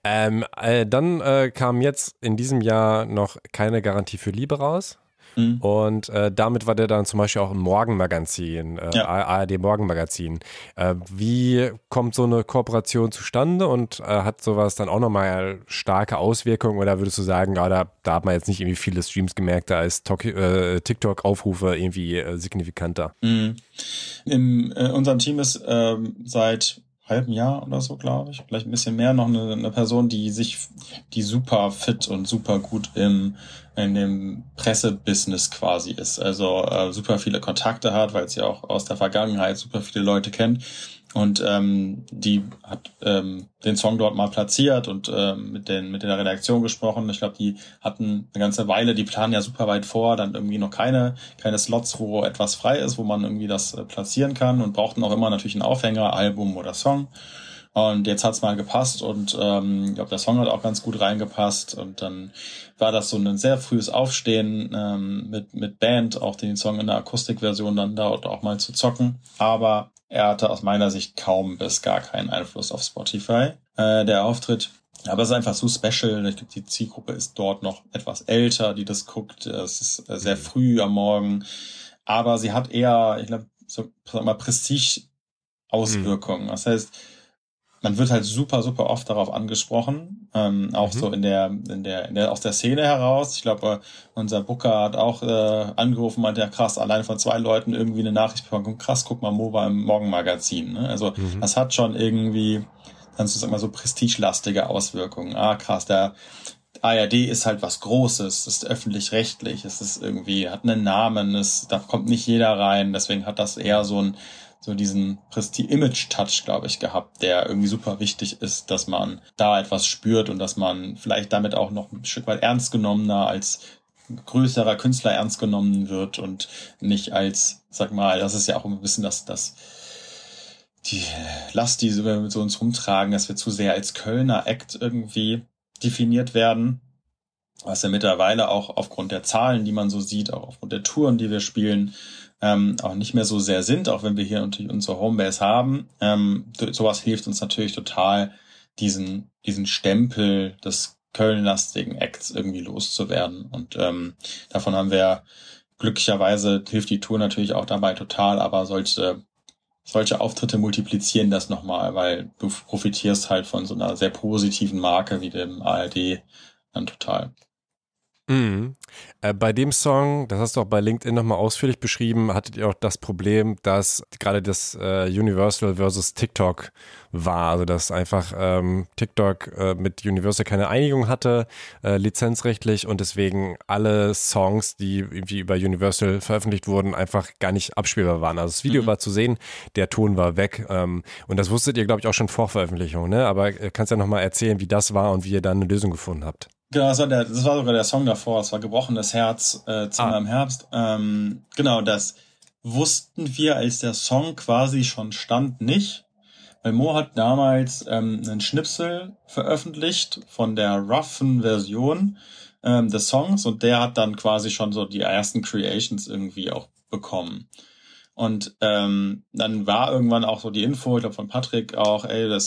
Dann kam jetzt in diesem Jahr noch keine Garantie für Liebe raus. Und damit war der dann zum Beispiel auch im Morgenmagazin, ARD Morgenmagazin. Wie kommt so eine Kooperation zustande und hat sowas dann auch nochmal starke Auswirkungen oder würdest du sagen, da hat man jetzt nicht irgendwie viele Streams gemerkt, da ist TikTok-Aufrufe irgendwie signifikanter? In unserem Team ist seit halben Jahr oder so, glaube ich, vielleicht ein bisschen mehr, noch eine Person, die super fit und super gut in dem Pressebusiness quasi ist. Also super viele Kontakte hat, weil sie auch aus der Vergangenheit super viele Leute kennt. Und die hat den Song dort mal platziert und mit der Redaktion gesprochen. Ich glaube, die hatten eine ganze Weile, die planen ja super weit vor, dann irgendwie noch keine Slots, wo etwas frei ist, wo man irgendwie das platzieren kann und brauchten auch immer natürlich einen Aufhänger, Album oder Song. Und jetzt hat's mal gepasst und ich glaube, der Song hat auch ganz gut reingepasst und dann war das so ein sehr frühes Aufstehen mit Band, auch den Song in der Akustikversion dann dort auch mal zu zocken. Aber er hatte aus meiner Sicht kaum bis gar keinen Einfluss auf Spotify, der Auftritt. Aber es ist einfach so special. Ich glaube, die Zielgruppe ist dort noch etwas älter, die das guckt. Es ist sehr früh am Morgen. Aber sie hat eher, ich glaube, Prestige-Auswirkungen. Das heißt, man wird halt super, super oft darauf angesprochen, auch so aus der Szene heraus. Ich glaube, unser Booker hat auch angerufen, meinte, ja krass, allein von 2 Leuten irgendwie eine Nachricht bekommen, krass, guck mal, Mo war im Morgenmagazin. Ne? Also das hat schon irgendwie dann sozusagen so prestigelastige Auswirkungen. Krass, der ARD ist halt was Großes, ist öffentlich-rechtlich, es ist irgendwie, hat einen Namen, da kommt nicht jeder rein, deswegen hat das eher so diesen Prestige-Image-Touch, glaube ich, gehabt, der irgendwie super wichtig ist, dass man da etwas spürt und dass man vielleicht damit auch noch ein Stück weit ernst genommener als größerer Künstler ernst genommen wird und nicht als, sag mal, das ist ja auch ein bisschen das die Last, die wir mit uns rumtragen, dass wir zu sehr als Kölner Act irgendwie definiert werden, was ja mittlerweile auch aufgrund der Zahlen, die man so sieht, auch aufgrund der Touren, die wir spielen, auch nicht mehr so sehr sind, auch wenn wir hier natürlich unsere Homebase haben. Sowas hilft uns natürlich total, diesen Stempel des Köln-lastigen Acts irgendwie loszuwerden. Und davon haben wir glücklicherweise, hilft die Tour natürlich auch dabei total, aber solche Auftritte multiplizieren das nochmal, weil du profitierst halt von so einer sehr positiven Marke wie dem ARD dann total. Mhm. Bei dem Song, das hast du auch bei LinkedIn nochmal ausführlich beschrieben, hattet ihr auch das Problem, dass gerade das Universal versus TikTok war, also dass einfach TikTok mit Universal keine Einigung hatte, lizenzrechtlich, und deswegen alle Songs, die irgendwie über Universal veröffentlicht wurden, einfach gar nicht abspielbar waren. Also das Video war zu sehen, der Ton war weg, und das wusstet ihr, glaube ich, auch schon vor Veröffentlichung, ne? Aber kannst ja nochmal erzählen, wie das war und wie ihr dann eine Lösung gefunden habt. Genau, das war sogar der Song davor, das war Gebrochenes Herz, Zimmer im Herbst. Genau, das wussten wir, als der Song quasi schon stand, nicht. Weil Mo hat damals einen Schnipsel veröffentlicht von der roughen Version des Songs, und der hat dann quasi schon so die ersten Creations irgendwie auch bekommen. Und dann war irgendwann auch so die Info, ich glaube von Patrick auch,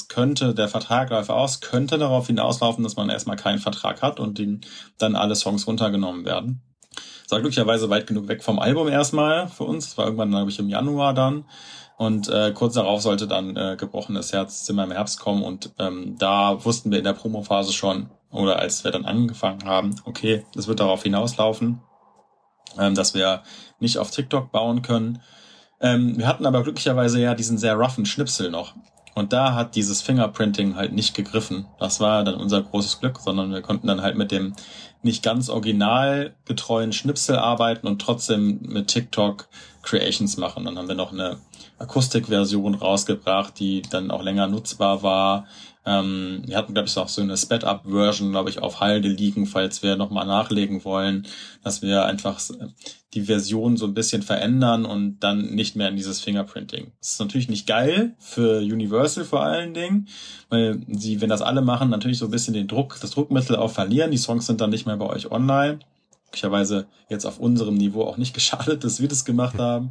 der Vertrag läuft aus, könnte darauf hinauslaufen, dass man erstmal keinen Vertrag hat und dann alle Songs runtergenommen werden. Das war glücklicherweise weit genug weg vom Album erstmal für uns. Das war irgendwann, glaube ich, im Januar dann. Und kurz darauf sollte dann Gebrochenes Herz, Zimmer im Herbst kommen. Und da wussten wir in der Promophase schon, oder als wir dann angefangen haben, okay, das wird darauf hinauslaufen, dass wir nicht auf TikTok bauen können. Wir hatten aber glücklicherweise ja diesen sehr roughen Schnipsel noch. Und da hat dieses Fingerprinting halt nicht gegriffen. Das war dann unser großes Glück, sondern wir konnten dann halt mit dem nicht ganz originalgetreuen Schnipsel arbeiten und trotzdem mit TikTok Creations machen. Dann haben wir noch eine Akustikversion rausgebracht, die dann auch länger nutzbar war. Wir hatten, glaube ich, auch so eine Sped-Up-Version, glaube ich, auf Halde liegen, falls wir nochmal nachlegen wollen, dass wir einfach die Version so ein bisschen verändern und dann nicht mehr in dieses Fingerprinting. Das ist natürlich nicht geil für Universal vor allen Dingen, weil sie, wenn das alle machen, natürlich so ein bisschen das Druckmittel auch verlieren. Die Songs sind dann nicht mehr bei euch online. Möglicherweise jetzt auf unserem Niveau auch nicht geschadet, dass wir das gemacht haben.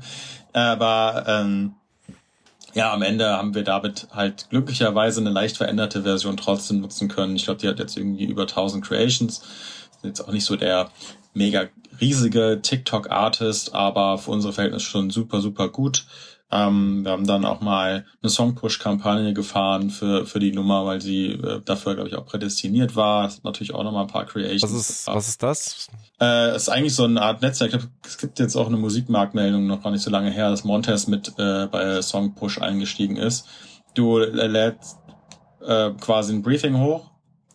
Aber ja, am Ende haben wir damit halt glücklicherweise eine leicht veränderte Version trotzdem nutzen können. Ich glaube, die hat jetzt irgendwie über 1000 Creations. Ist jetzt auch nicht so der mega riesige TikTok-Artist, aber für unsere Verhältnisse schon super, super gut. Wir haben dann auch mal eine Song-Push-Kampagne gefahren für die Nummer, weil sie dafür, glaube ich, auch prädestiniert war. Das hat natürlich auch nochmal ein paar Creations. Was ist das? Es ist eigentlich so eine Art Netzwerk. Ich glaube, es gibt jetzt auch eine Musikmarktmeldung, noch gar nicht so lange her, dass Montez mit bei Song Push eingestiegen ist. Du lädst quasi ein Briefing hoch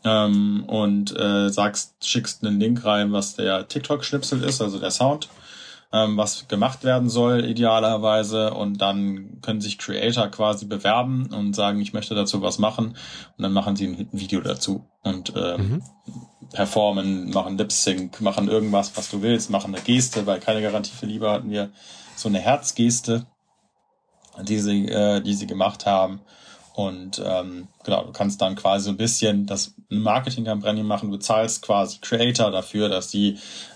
und schickst einen Link rein, was der TikTok-Schnipsel ist, also der Sound, was gemacht werden soll idealerweise, und dann können sich Creator quasi bewerben und sagen, ich möchte dazu was machen, und dann machen sie ein Video dazu und performen, machen Lip-Sync, machen irgendwas, was du willst, machen eine Geste, weil keine Garantie für Liebe hatten wir so eine Herzgeste, die sie gemacht haben. Und genau, du kannst dann quasi so ein bisschen das Marketingkampagne machen. Du zahlst quasi Creator dafür, dass die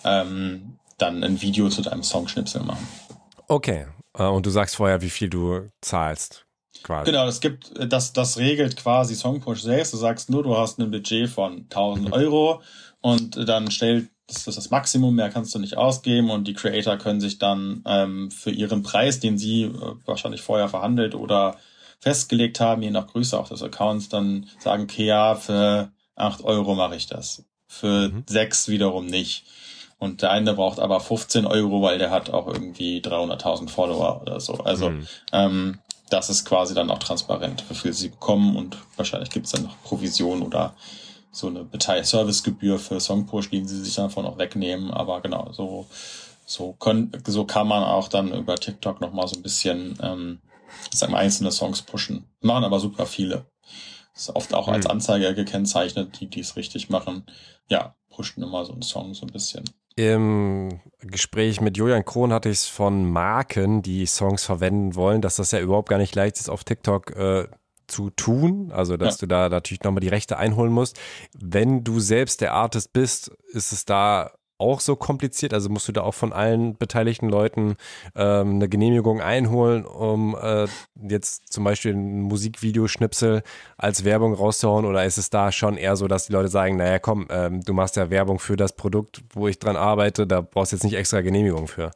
dann ein Video zu deinem Songschnipsel machen. Okay, und du sagst vorher, wie viel du zahlst, quasi. Genau, das regelt quasi Songpush selbst. Du sagst nur, du hast ein Budget von 1000 Euro und dann das ist das Maximum, mehr kannst du nicht ausgeben, und die Creator können sich dann für ihren Preis, den sie wahrscheinlich vorher verhandelt oder festgelegt haben, je nach Größe auch des Accounts, dann sagen, okay, ja, für 8 Euro mache ich das. Für 6 wiederum nicht. Und der eine braucht aber 15 Euro, weil der hat auch irgendwie 300.000 Follower oder so. Also das ist quasi dann auch transparent, wie viel sie bekommen, und wahrscheinlich gibt es dann noch Provision oder so eine Servicegebühr für Songpush, die sie sich davon auch wegnehmen. Aber genau, so kann man auch dann über TikTok nochmal so ein bisschen einzelne Songs pushen. Machen aber super viele. Das ist oft auch als Anzeiger gekennzeichnet, die es richtig machen. Ja, pushen immer so einen Song so ein bisschen. Im Gespräch mit Julian Krohn hatte ich es von Marken, die Songs verwenden wollen, dass das ja überhaupt gar nicht leicht ist, auf TikTok zu tun, also dass du da natürlich nochmal die Rechte einholen musst. Wenn du selbst der Artist bist, ist es da auch so kompliziert? Also musst du da auch von allen beteiligten Leuten eine Genehmigung einholen, um jetzt zum Beispiel ein Musikvideoschnipsel als Werbung rauszuhauen? Oder ist es da schon eher so, dass die Leute sagen, naja komm, du machst ja Werbung für das Produkt, wo ich dran arbeite, da brauchst du jetzt nicht extra Genehmigung für?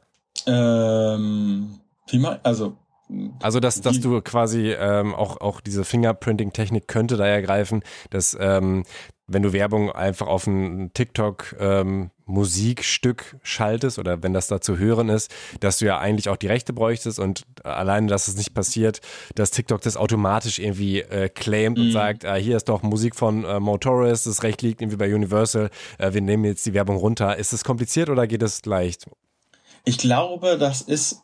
Also, dass du quasi auch diese Fingerprinting-Technik könnte da ja greifen, dass wenn du Werbung einfach auf ein TikTok-Musikstück schaltest oder wenn das da zu hören ist, dass du ja eigentlich auch die Rechte bräuchtest und alleine, dass es nicht passiert, dass TikTok das automatisch irgendwie claimt und sagt, hier ist doch Musik von Motoris, das Recht liegt irgendwie bei Universal, wir nehmen jetzt die Werbung runter. Ist es kompliziert oder geht es leicht? Ich glaube, das ist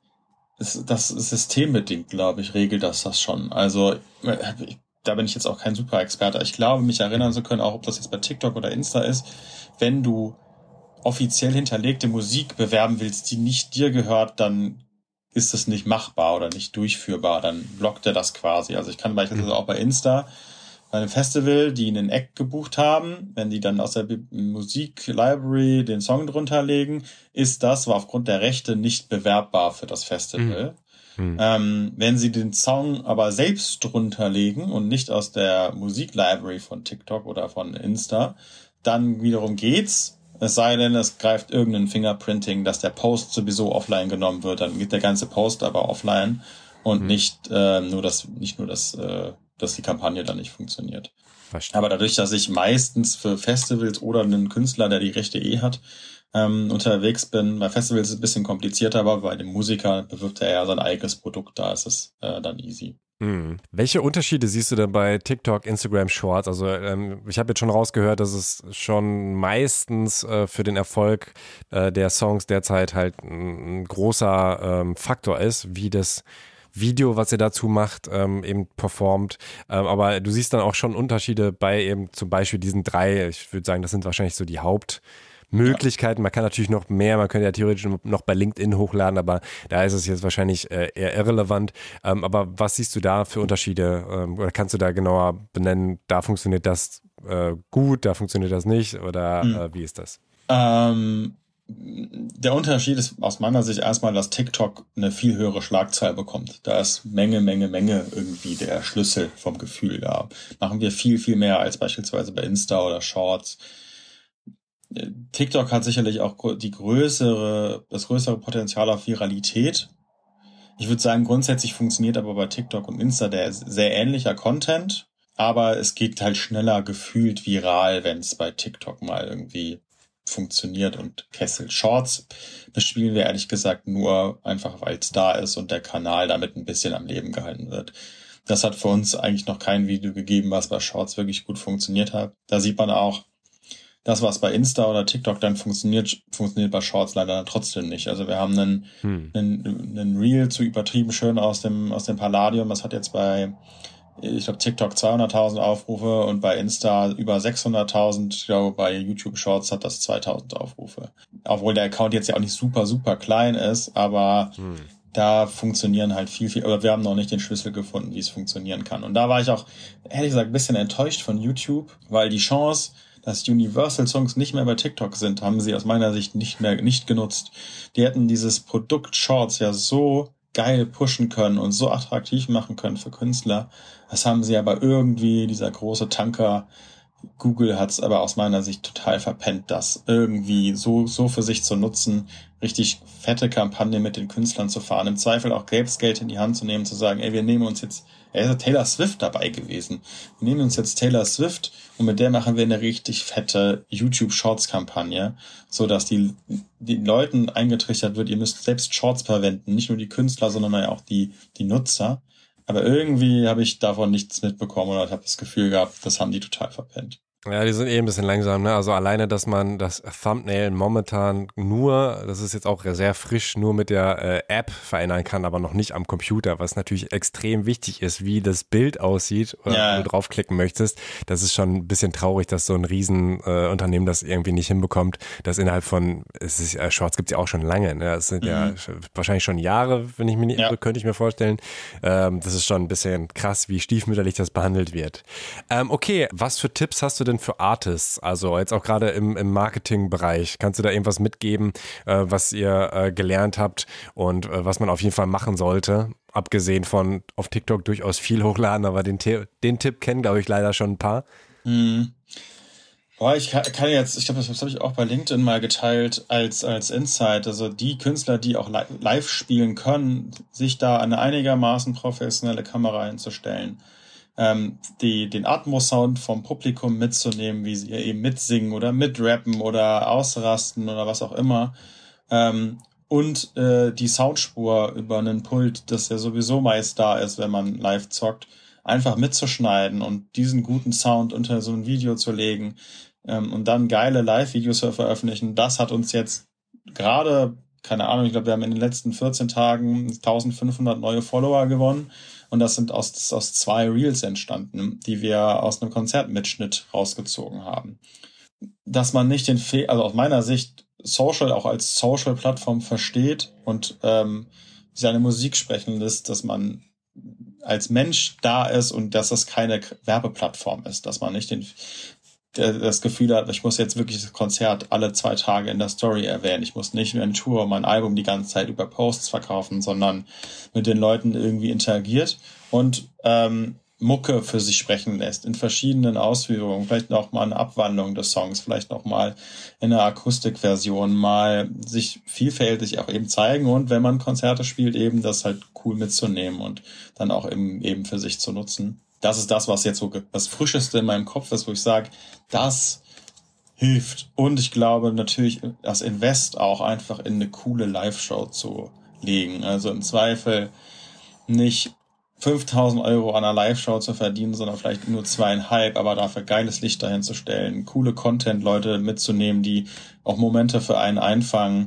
systembedingt, glaube ich, regelt das schon. Also da bin ich jetzt auch kein Super-Experte. Ich glaube, mich erinnern zu können, auch ob das jetzt bei TikTok oder Insta ist, wenn du offiziell hinterlegte Musik bewerben willst, die nicht dir gehört, dann ist es nicht machbar oder nicht durchführbar. Dann blockt er das quasi. Also ich kann beispielsweise auch bei Insta bei einem Festival, die einen Act gebucht haben, wenn die dann aus der Musik-Library den Song drunter legen, ist das war aufgrund der Rechte nicht bewerbbar für das Festival. Wenn sie den Song aber selbst drunter legen und nicht aus der Musik-Library von TikTok oder von Insta, dann wiederum geht's. Es sei denn, es greift irgendein Fingerprinting, dass der Post sowieso offline genommen wird, dann geht der ganze Post aber offline und nicht nur, dass die Kampagne dann nicht funktioniert. Verstehe. Aber dadurch, dass ich meistens für Festivals oder einen Künstler, der die Rechte hat, unterwegs bin, bei Festivals ist es ein bisschen komplizierter, aber bei dem Musiker bewirbt er ja sein eigenes Produkt, da ist es dann easy. Welche Unterschiede siehst du denn bei TikTok, Instagram Shorts? Also ich habe jetzt schon rausgehört, dass es schon meistens für den Erfolg der Songs derzeit halt ein großer Faktor ist, wie das Video, was ihr dazu macht, eben performt. Aber du siehst dann auch schon Unterschiede bei eben zum Beispiel diesen 3, ich würde sagen, das sind wahrscheinlich so die Hauptmöglichkeiten. Man kann natürlich noch mehr, man könnte ja theoretisch noch bei LinkedIn hochladen, aber da ist es jetzt wahrscheinlich eher irrelevant. Aber was siehst du da für Unterschiede? Oder kannst du da genauer benennen, da funktioniert das gut, da funktioniert das nicht? Oder wie ist das? Der Unterschied ist aus meiner Sicht erstmal, dass TikTok eine viel höhere Schlagzahl bekommt. Da ist Menge irgendwie der Schlüssel vom Gefühl. Da machen wir viel, viel mehr als beispielsweise bei Insta oder Shorts. TikTok hat sicherlich auch das größere Potenzial auf Viralität. Ich würde sagen, grundsätzlich funktioniert aber bei TikTok und Insta der sehr ähnlicher Content, aber es geht halt schneller gefühlt viral, wenn es bei TikTok mal irgendwie funktioniert und kesselt. Shorts bespielen wir ehrlich gesagt nur einfach, weil es da ist und der Kanal damit ein bisschen am Leben gehalten wird. Das hat für uns eigentlich noch kein Video gegeben, was bei Shorts wirklich gut funktioniert hat. Da sieht man auch, das, was bei Insta oder TikTok dann funktioniert bei Shorts leider dann trotzdem nicht. Also wir haben einen Reel zu übertrieben schön aus dem Palladium. Das hat jetzt bei, ich glaube, TikTok 200.000 Aufrufe und bei Insta über 600.000. Ich glaube, bei YouTube Shorts hat das 2.000 Aufrufe. Obwohl der Account jetzt ja auch nicht super, super klein ist, aber da funktionieren halt viel, oder wir haben noch nicht den Schlüssel gefunden, wie es funktionieren kann. Und da war ich auch, ehrlich gesagt, ein bisschen enttäuscht von YouTube, weil die Chance, dass Universal-Songs nicht mehr bei TikTok sind, haben sie aus meiner Sicht nicht genutzt. Die hätten dieses Produkt Shorts ja so geil pushen können und so attraktiv machen können für Künstler. Das haben sie aber irgendwie, dieser große Tanker, Google hat's aber aus meiner Sicht total verpennt, das irgendwie so für sich zu nutzen, richtig fette Kampagne mit den Künstlern zu fahren, im Zweifel auch Geld in die Hand zu nehmen, zu sagen, ey, wir nehmen uns jetzt, ist ja Taylor Swift dabei gewesen, wir nehmen uns jetzt Taylor Swift und mit der machen wir eine richtig fette YouTube-Shorts-Kampagne, so dass die Leuten eingetrichtert wird, ihr müsst selbst Shorts verwenden, nicht nur die Künstler, sondern auch die Nutzer. Aber irgendwie habe ich davon nichts mitbekommen oder ich habe das Gefühl gehabt, das haben die total verpennt. Ja, die sind ein bisschen langsam, ne? Also alleine, dass man das Thumbnail momentan nur, das ist jetzt auch sehr frisch, nur mit der App verändern kann, aber noch nicht am Computer, was natürlich extrem wichtig ist, wie das Bild aussieht, wenn du draufklicken möchtest. Das ist schon ein bisschen traurig, dass so ein Riesenunternehmen das irgendwie nicht hinbekommt, das innerhalb von, Shorts gibt's ja auch schon lange, ne? Das sind ja wahrscheinlich schon Jahre, wenn ich mir nicht irre, könnte ich mir vorstellen. Das ist schon ein bisschen krass, wie stiefmütterlich das behandelt wird. Okay, was für Tipps hast du denn für Artists? Also jetzt auch gerade im Marketingbereich. Kannst du da irgendwas mitgeben, was ihr gelernt habt und was man auf jeden Fall machen sollte? Abgesehen von auf TikTok durchaus viel hochladen, aber den Tipp kennen, glaube ich, leider schon ein paar. Boah, ich kann jetzt, ich glaube, das habe ich auch bei LinkedIn mal geteilt als Insight. Also die Künstler, die auch live spielen können, sich da eine einigermaßen professionelle Kamera einzustellen. Den Atmos-Sound vom Publikum mitzunehmen, wie sie eben mitsingen oder mitrappen oder ausrasten oder was auch immer. Und die Soundspur über einen Pult, das ja sowieso meist da ist, wenn man live zockt, einfach mitzuschneiden und diesen guten Sound unter so ein Video zu legen und dann geile Live-Videos zu veröffentlichen. Das hat uns jetzt gerade, keine Ahnung, ich glaube, wir haben in den letzten 14 Tagen 1500 neue Follower gewonnen. Und das sind aus 2 Reels entstanden, die wir aus einem Konzertmitschnitt rausgezogen haben. Dass man nicht also aus meiner Sicht Social auch als Social-Plattform versteht und seine Musik sprechen lässt, dass man als Mensch da ist und dass das keine Werbeplattform ist, dass man nicht das Gefühl hat, ich muss jetzt wirklich das Konzert alle 2 Tage in der Story erwähnen. Ich muss nicht nur in Tour mein Album die ganze Zeit über Posts verkaufen, sondern mit den Leuten irgendwie interagiert und Mucke für sich sprechen lässt, in verschiedenen Ausführungen, vielleicht noch mal eine Abwandlung des Songs, vielleicht noch mal in einer Akustikversion, mal sich vielfältig auch eben zeigen und wenn man Konzerte spielt, eben das halt cool mitzunehmen und dann auch eben für sich zu nutzen. Das ist das, was jetzt so das Frischeste in meinem Kopf ist, wo ich sage, das hilft. Und ich glaube natürlich, das Invest auch einfach in eine coole Live-Show zu legen. Also im Zweifel nicht 5.000 € an einer Live-Show zu verdienen, sondern vielleicht nur 2,5, aber dafür geiles Licht dahin zu stellen, coole Content-Leute mitzunehmen, die auch Momente für einen einfangen.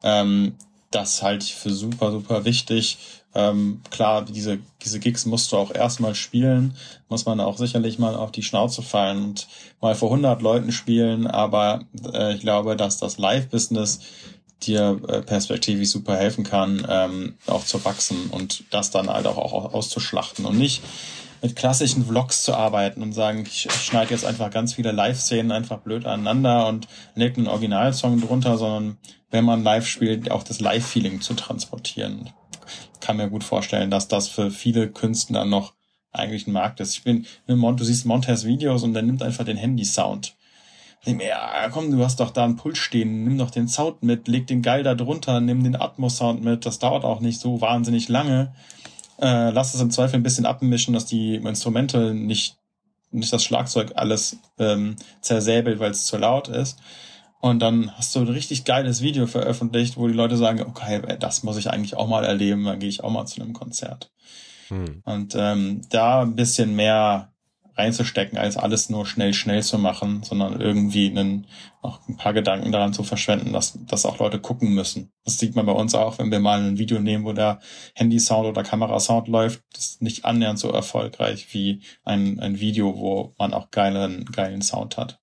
Das halte ich für super, super wichtig. Klar, diese Gigs musst du auch erstmal spielen, muss man auch sicherlich mal auf die Schnauze fallen und mal vor 100 Leuten spielen, aber ich glaube, dass das Live-Business dir perspektivisch super helfen kann, auch zu wachsen und das dann halt auch auszuschlachten und nicht mit klassischen Vlogs zu arbeiten und sagen, ich schneide jetzt einfach ganz viele Live-Szenen einfach blöd aneinander und lege einen Originalsong drunter, sondern wenn man live spielt, auch das Live-Feeling zu transportieren. Ich kann mir gut vorstellen, dass das für viele Künstler noch eigentlich ein Markt ist. Du siehst Montez Videos und der nimmt einfach den Handy-Sound. Ich denke mir, ja komm, du hast doch da einen Pult stehen, nimm doch den Sound mit, leg den geil da drunter, nimm den Atmos-Sound mit, das dauert auch nicht so wahnsinnig lange. Lass es im Zweifel ein bisschen abmischen, dass die Instrumente nicht das Schlagzeug alles zersäbelt, weil es zu laut ist. Und dann hast du ein richtig geiles Video veröffentlicht, wo die Leute sagen, okay, das muss ich eigentlich auch mal erleben, dann gehe ich auch mal zu einem Konzert. Und da ein bisschen mehr reinzustecken, als alles nur schnell zu machen, sondern irgendwie auch ein paar Gedanken daran zu verschwenden, dass auch Leute gucken müssen. Das sieht man bei uns auch, wenn wir mal ein Video nehmen, wo der Handysound oder Kamerasound läuft, das ist nicht annähernd so erfolgreich wie ein Video, wo man auch geilen Sound hat.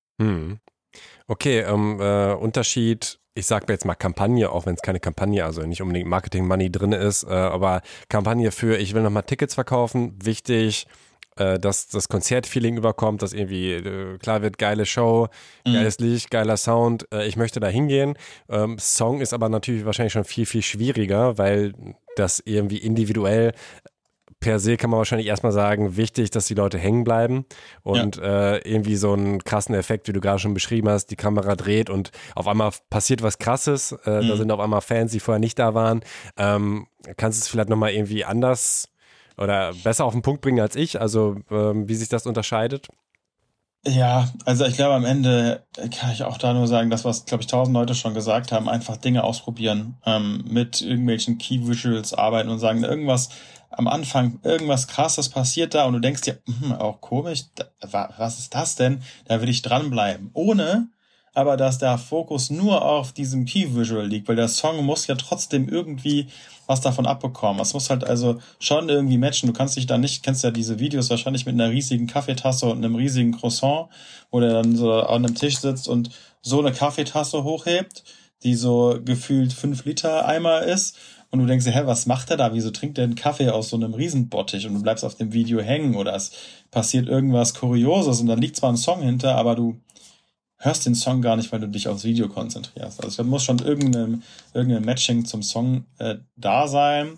Okay, Unterschied, ich sag mir jetzt mal Kampagne, auch wenn es keine Kampagne, also nicht unbedingt Marketing-Money drin ist, aber Kampagne für, ich will nochmal Tickets verkaufen, wichtig, dass das Konzertfeeling überkommt, dass irgendwie klar wird, geile Show, geiles Licht, geiler Sound, ich möchte da hingehen. Song ist aber natürlich wahrscheinlich schon viel, viel schwieriger, weil das irgendwie individuell per se kann man wahrscheinlich erstmal sagen, wichtig, dass die Leute hängen bleiben und irgendwie so einen krassen Effekt, wie du gerade schon beschrieben hast, die Kamera dreht und auf einmal passiert was Krasses, da sind auf einmal Fans, die vorher nicht da waren. Kannst du es vielleicht nochmal irgendwie anders oder besser auf den Punkt bringen als ich, also wie sich das unterscheidet? Ja, also ich glaube am Ende kann ich auch da nur sagen, das was, glaube ich, 1000 Leute schon gesagt haben, einfach Dinge ausprobieren, mit irgendwelchen Key Visuals arbeiten und sagen, irgendwas am Anfang irgendwas Krasses passiert da und du denkst dir, auch komisch, was ist das denn? Da will ich dranbleiben. Ohne aber, dass der Fokus nur auf diesem Key-Visual liegt, weil der Song muss ja trotzdem irgendwie was davon abbekommen. Es muss halt also schon irgendwie matchen. Du kannst dich da nicht, kennst ja diese Videos wahrscheinlich mit einer riesigen Kaffeetasse und einem riesigen Croissant, wo der dann so an einem Tisch sitzt und so eine Kaffeetasse hochhebt, die so gefühlt 5 Liter Eimer ist. Und du denkst dir, was macht er da? Wieso trinkt er einen Kaffee aus so einem Riesenbottich? Und du bleibst auf dem Video hängen oder es passiert irgendwas Kurioses und dann liegt zwar ein Song hinter, aber du hörst den Song gar nicht, weil du dich aufs Video konzentrierst. Also da muss schon irgendein Matching zum Song da sein.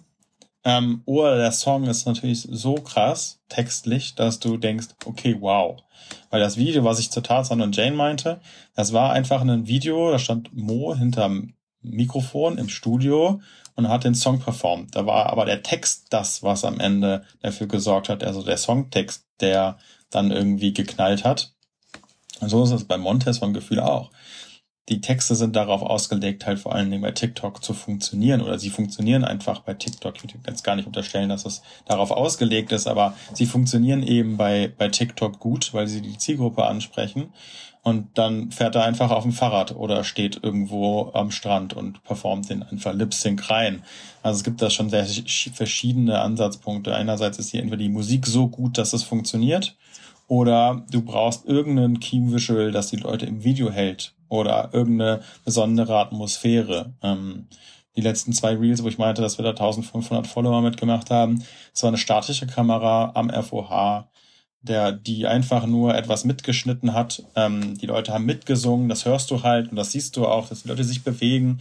Oder der Song ist natürlich so krass textlich, dass du denkst, okay, wow. Weil das Video, was ich zu Tarzan und Jane meinte, das war einfach ein Video, da stand Mo hinterm Mikrofon im Studio und hat den Song performt. Da war aber der Text das, was am Ende dafür gesorgt hat, also der Songtext, der dann irgendwie geknallt hat. Und so ist es bei Montez vom Gefühl auch. Die Texte sind darauf ausgelegt, halt vor allen Dingen bei TikTok zu funktionieren, oder sie funktionieren einfach bei TikTok. Ich würde jetzt gar nicht unterstellen, dass es darauf ausgelegt ist, aber sie funktionieren eben bei TikTok gut, weil sie die Zielgruppe ansprechen. Und dann fährt er einfach auf dem Fahrrad oder steht irgendwo am Strand und performt den einfach Lip-Sync rein. Also es gibt da schon sehr verschiedene Ansatzpunkte. Einerseits ist hier entweder die Musik so gut, dass es funktioniert, oder du brauchst irgendeinen Key-Visual, das die Leute im Video hält, oder irgendeine besondere Atmosphäre. Die letzten 2 Reels, wo ich meinte, dass wir da 1500 Follower mitgemacht haben, es war eine statische Kamera am FOH, die einfach nur etwas mitgeschnitten hat. Die Leute haben mitgesungen, das hörst du halt und das siehst du auch, dass die Leute sich bewegen.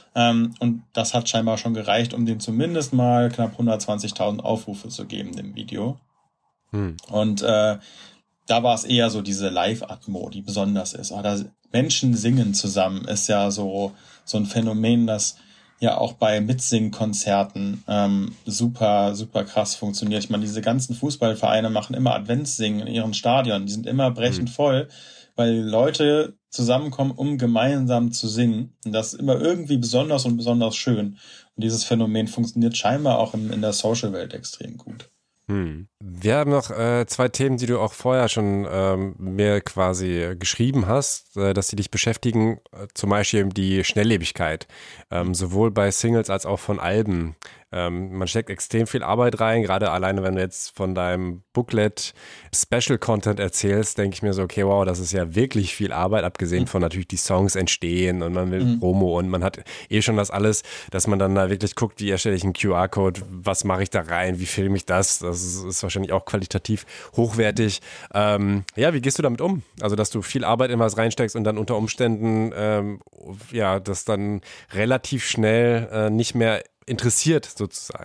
Und das hat scheinbar schon gereicht, um dem zumindest mal knapp 120.000 Aufrufe zu geben, dem Video. Und da war es eher so diese Live-Atmo, die besonders ist. Da Menschen singen zusammen ist ja so ein Phänomen, das ja auch bei Mitsingen-Konzerten super, super krass funktioniert. Ich meine, diese ganzen Fußballvereine machen immer Adventssingen in ihren Stadien. Die sind immer brechend voll, weil Leute zusammenkommen, um gemeinsam zu singen. Und das ist immer irgendwie besonders und besonders schön. Und dieses Phänomen funktioniert scheinbar auch in der Social-Welt extrem gut. Wir haben noch 2 Themen, die du auch vorher schon mir quasi geschrieben hast, dass sie dich beschäftigen, zum Beispiel die Schnelllebigkeit, sowohl bei Singles als auch von Alben. Man steckt extrem viel Arbeit rein, gerade alleine, wenn du jetzt von deinem Booklet Special Content erzählst, denke ich mir so, okay, wow, das ist ja wirklich viel Arbeit, abgesehen von natürlich die Songs entstehen und man will Promo und man hat schon das alles, dass man dann da wirklich guckt, wie erstelle ich einen QR-Code, was mache ich da rein, wie filme ich das? Das ist wahrscheinlich auch qualitativ hochwertig. Ja, wie gehst du damit um? Also, dass du viel Arbeit in was reinsteckst und dann unter Umständen, das dann relativ schnell nicht mehr interessiert sozusagen.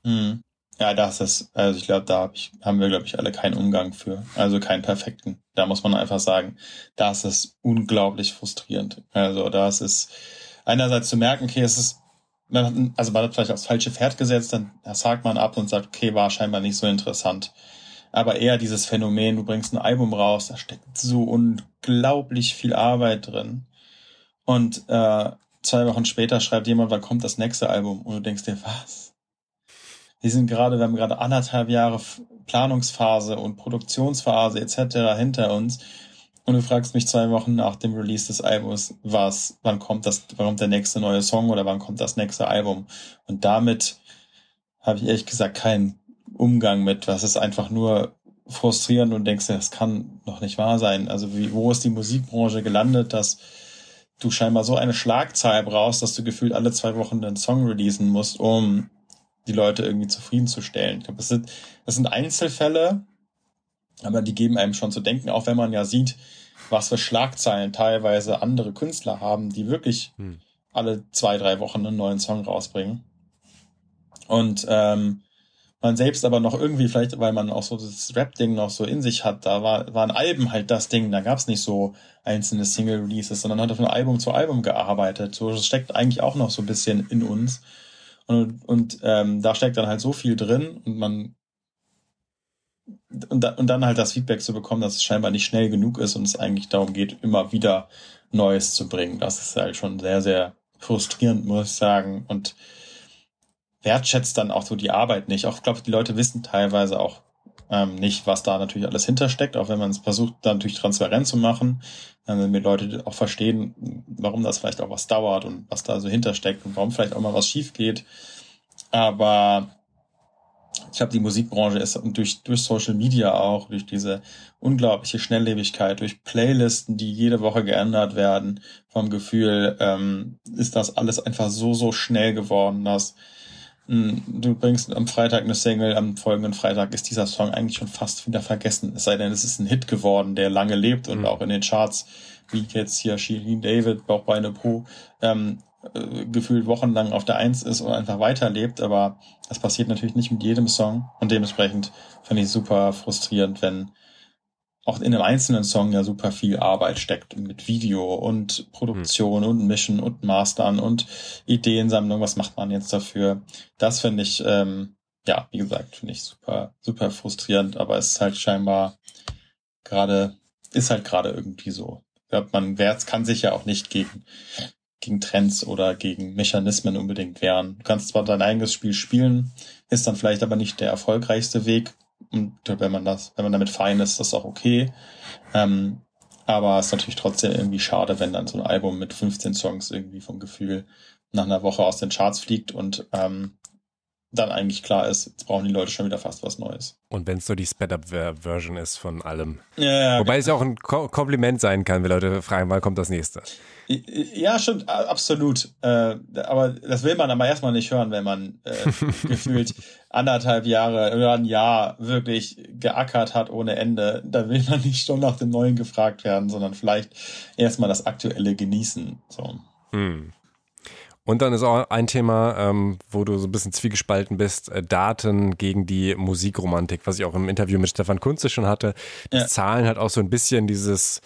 Ja, also ich glaube, haben wir, glaube ich, alle keinen Umgang für, also keinen perfekten. Da muss man einfach sagen, das ist unglaublich frustrierend. Also das ist einerseits zu merken, okay, man hat vielleicht aufs falsche Pferd gesetzt, dann hakt man ab und sagt, okay, war scheinbar nicht so interessant. Aber eher dieses Phänomen, du bringst ein Album raus, da steckt so unglaublich viel Arbeit drin. Und 2 Wochen später schreibt jemand, wann kommt das nächste Album? Und du denkst dir, was? Wir haben gerade 1,5 Jahre Planungsphase und Produktionsphase etc. hinter uns. Und du fragst mich 2 Wochen nach dem Release des Albums, wann kommt der nächste neue Song oder wann kommt das nächste Album? Und damit habe ich ehrlich gesagt keinen Umgang mit. Das ist einfach nur frustrierend und denkst dir, das kann doch nicht wahr sein. Also wo ist die Musikbranche gelandet, dass du scheinbar so eine Schlagzahl brauchst, dass du gefühlt alle 2 Wochen einen Song releasen musst, um die Leute irgendwie zufriedenzustellen. Ich glaube, das sind Einzelfälle, aber die geben einem schon zu denken, auch wenn man ja sieht, was für Schlagzeilen teilweise andere Künstler haben, die wirklich alle 2-3 Wochen einen neuen Song rausbringen. Und man selbst aber noch irgendwie, vielleicht weil man auch so das Rap-Ding noch so in sich hat, da waren Alben halt das Ding, da gab's nicht so einzelne Single-Releases, sondern hat von Album zu Album gearbeitet. So, das steckt eigentlich auch noch so ein bisschen in uns. Und da steckt dann halt so viel drin und dann halt das Feedback zu bekommen, dass es scheinbar nicht schnell genug ist und es eigentlich darum geht, immer wieder Neues zu bringen. Das ist halt schon sehr, sehr frustrierend, muss ich sagen. Und wertschätzt dann auch so die Arbeit nicht. Auch, ich glaube, die Leute wissen teilweise auch nicht, was da natürlich alles hintersteckt, auch wenn man es versucht, da natürlich transparent zu machen, damit Leute auch verstehen, warum das vielleicht auch was dauert und was da so hintersteckt und warum vielleicht auch mal was schief geht. Aber ich glaube, die Musikbranche ist durch Social Media auch, durch diese unglaubliche Schnelllebigkeit, durch Playlisten, die jede Woche geändert werden, vom Gefühl, ist das alles einfach so schnell geworden, dass du bringst am Freitag eine Single, am folgenden Freitag ist dieser Song eigentlich schon fast wieder vergessen. Es sei denn, es ist ein Hit geworden, der lange lebt und auch in den Charts, wie jetzt hier Shirin David, Bauchbeine Po, gefühlt wochenlang auf der 1 ist und einfach weiterlebt. Aber das passiert natürlich nicht mit jedem Song. Und dementsprechend finde ich es super frustrierend, wenn auch in einem einzelnen Song ja super viel Arbeit steckt mit Video und Produktion und Mischen und Mastern und Ideensammlung. Was macht man jetzt dafür? Das finde ich, wie gesagt, finde ich super, super frustrierend, aber es ist halt scheinbar gerade irgendwie so. Ich glaube, kann sich ja auch nicht gegen Trends oder gegen Mechanismen unbedingt wehren. Du kannst zwar dein eigenes Spiel spielen, ist dann vielleicht aber nicht der erfolgreichste Weg. Und wenn man damit fein ist, ist das auch okay. Aber es ist natürlich trotzdem irgendwie schade, wenn dann so ein Album mit 15 Songs irgendwie vom Gefühl nach einer Woche aus den Charts fliegt und dann eigentlich klar ist, jetzt brauchen die Leute schon wieder fast was Neues. Und wenn es so die Sped-Up-Version ist von allem. Ja, wobei es ja auch ein Kompliment sein kann, wenn Leute fragen, wann kommt das nächste. Ja, stimmt, absolut. Aber das will man aber erstmal nicht hören, wenn man gefühlt 1,5 Jahre oder ein Jahr wirklich geackert hat ohne Ende. Da will man nicht schon nach dem Neuen gefragt werden, sondern vielleicht erstmal das Aktuelle genießen. So. Und dann ist auch ein Thema, wo du so ein bisschen zwiegespalten bist, Daten gegen die Musikromantik, was ich auch im Interview mit Stefan Kunze schon hatte. Das Zahlen hat auch so ein bisschen dieses,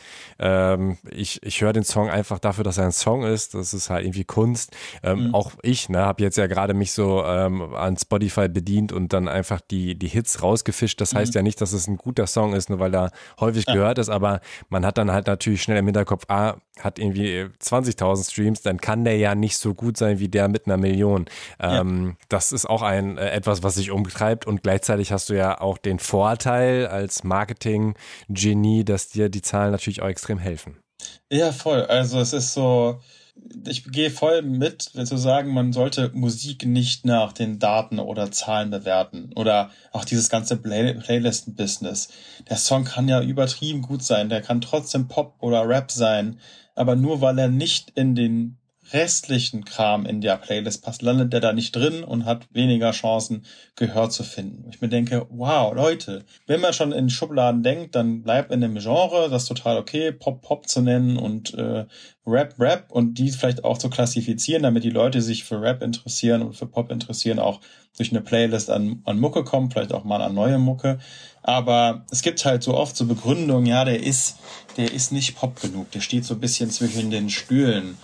ich höre den Song einfach dafür, dass er ein Song ist. Das ist halt irgendwie Kunst. Auch ich, habe jetzt ja gerade mich so an Spotify bedient und dann einfach die Hits rausgefischt. Das heißt ja nicht, dass es ein guter Song ist, nur weil er häufig gehört ist, aber man hat dann halt natürlich schnell im Hinterkopf, hat irgendwie 20.000 Streams, dann kann der ja nicht so gut sein wie der mit 1 Million. Das ist auch etwas, was sich umtreibt und gleichzeitig hast du ja auch den Vorteil als Marketing-Genie, dass dir die Zahlen natürlich auch extrem helfen. Ja, voll. Also es ist so, ich gehe voll mit, zu sagen, man sollte Musik nicht nach den Daten oder Zahlen bewerten oder auch dieses ganze Playlisten-Business. Der Song kann ja übertrieben gut sein, der kann trotzdem Pop oder Rap sein, aber nur weil er nicht in den restlichen Kram in der Playlist passt, landet der da nicht drin und hat weniger Chancen, Gehör zu finden. Ich mir denke, wow, Leute, wenn man schon in Schubladen denkt, dann bleibt in dem Genre, das ist total okay, Pop zu nennen und Rap und die vielleicht auch zu klassifizieren, damit die Leute sich für Rap interessieren und für Pop interessieren, auch durch eine Playlist an Mucke kommen, vielleicht auch mal an neue Mucke. Aber es gibt halt so oft so Begründungen, ja, der ist nicht Pop genug, der steht so ein bisschen zwischen den Stühlen.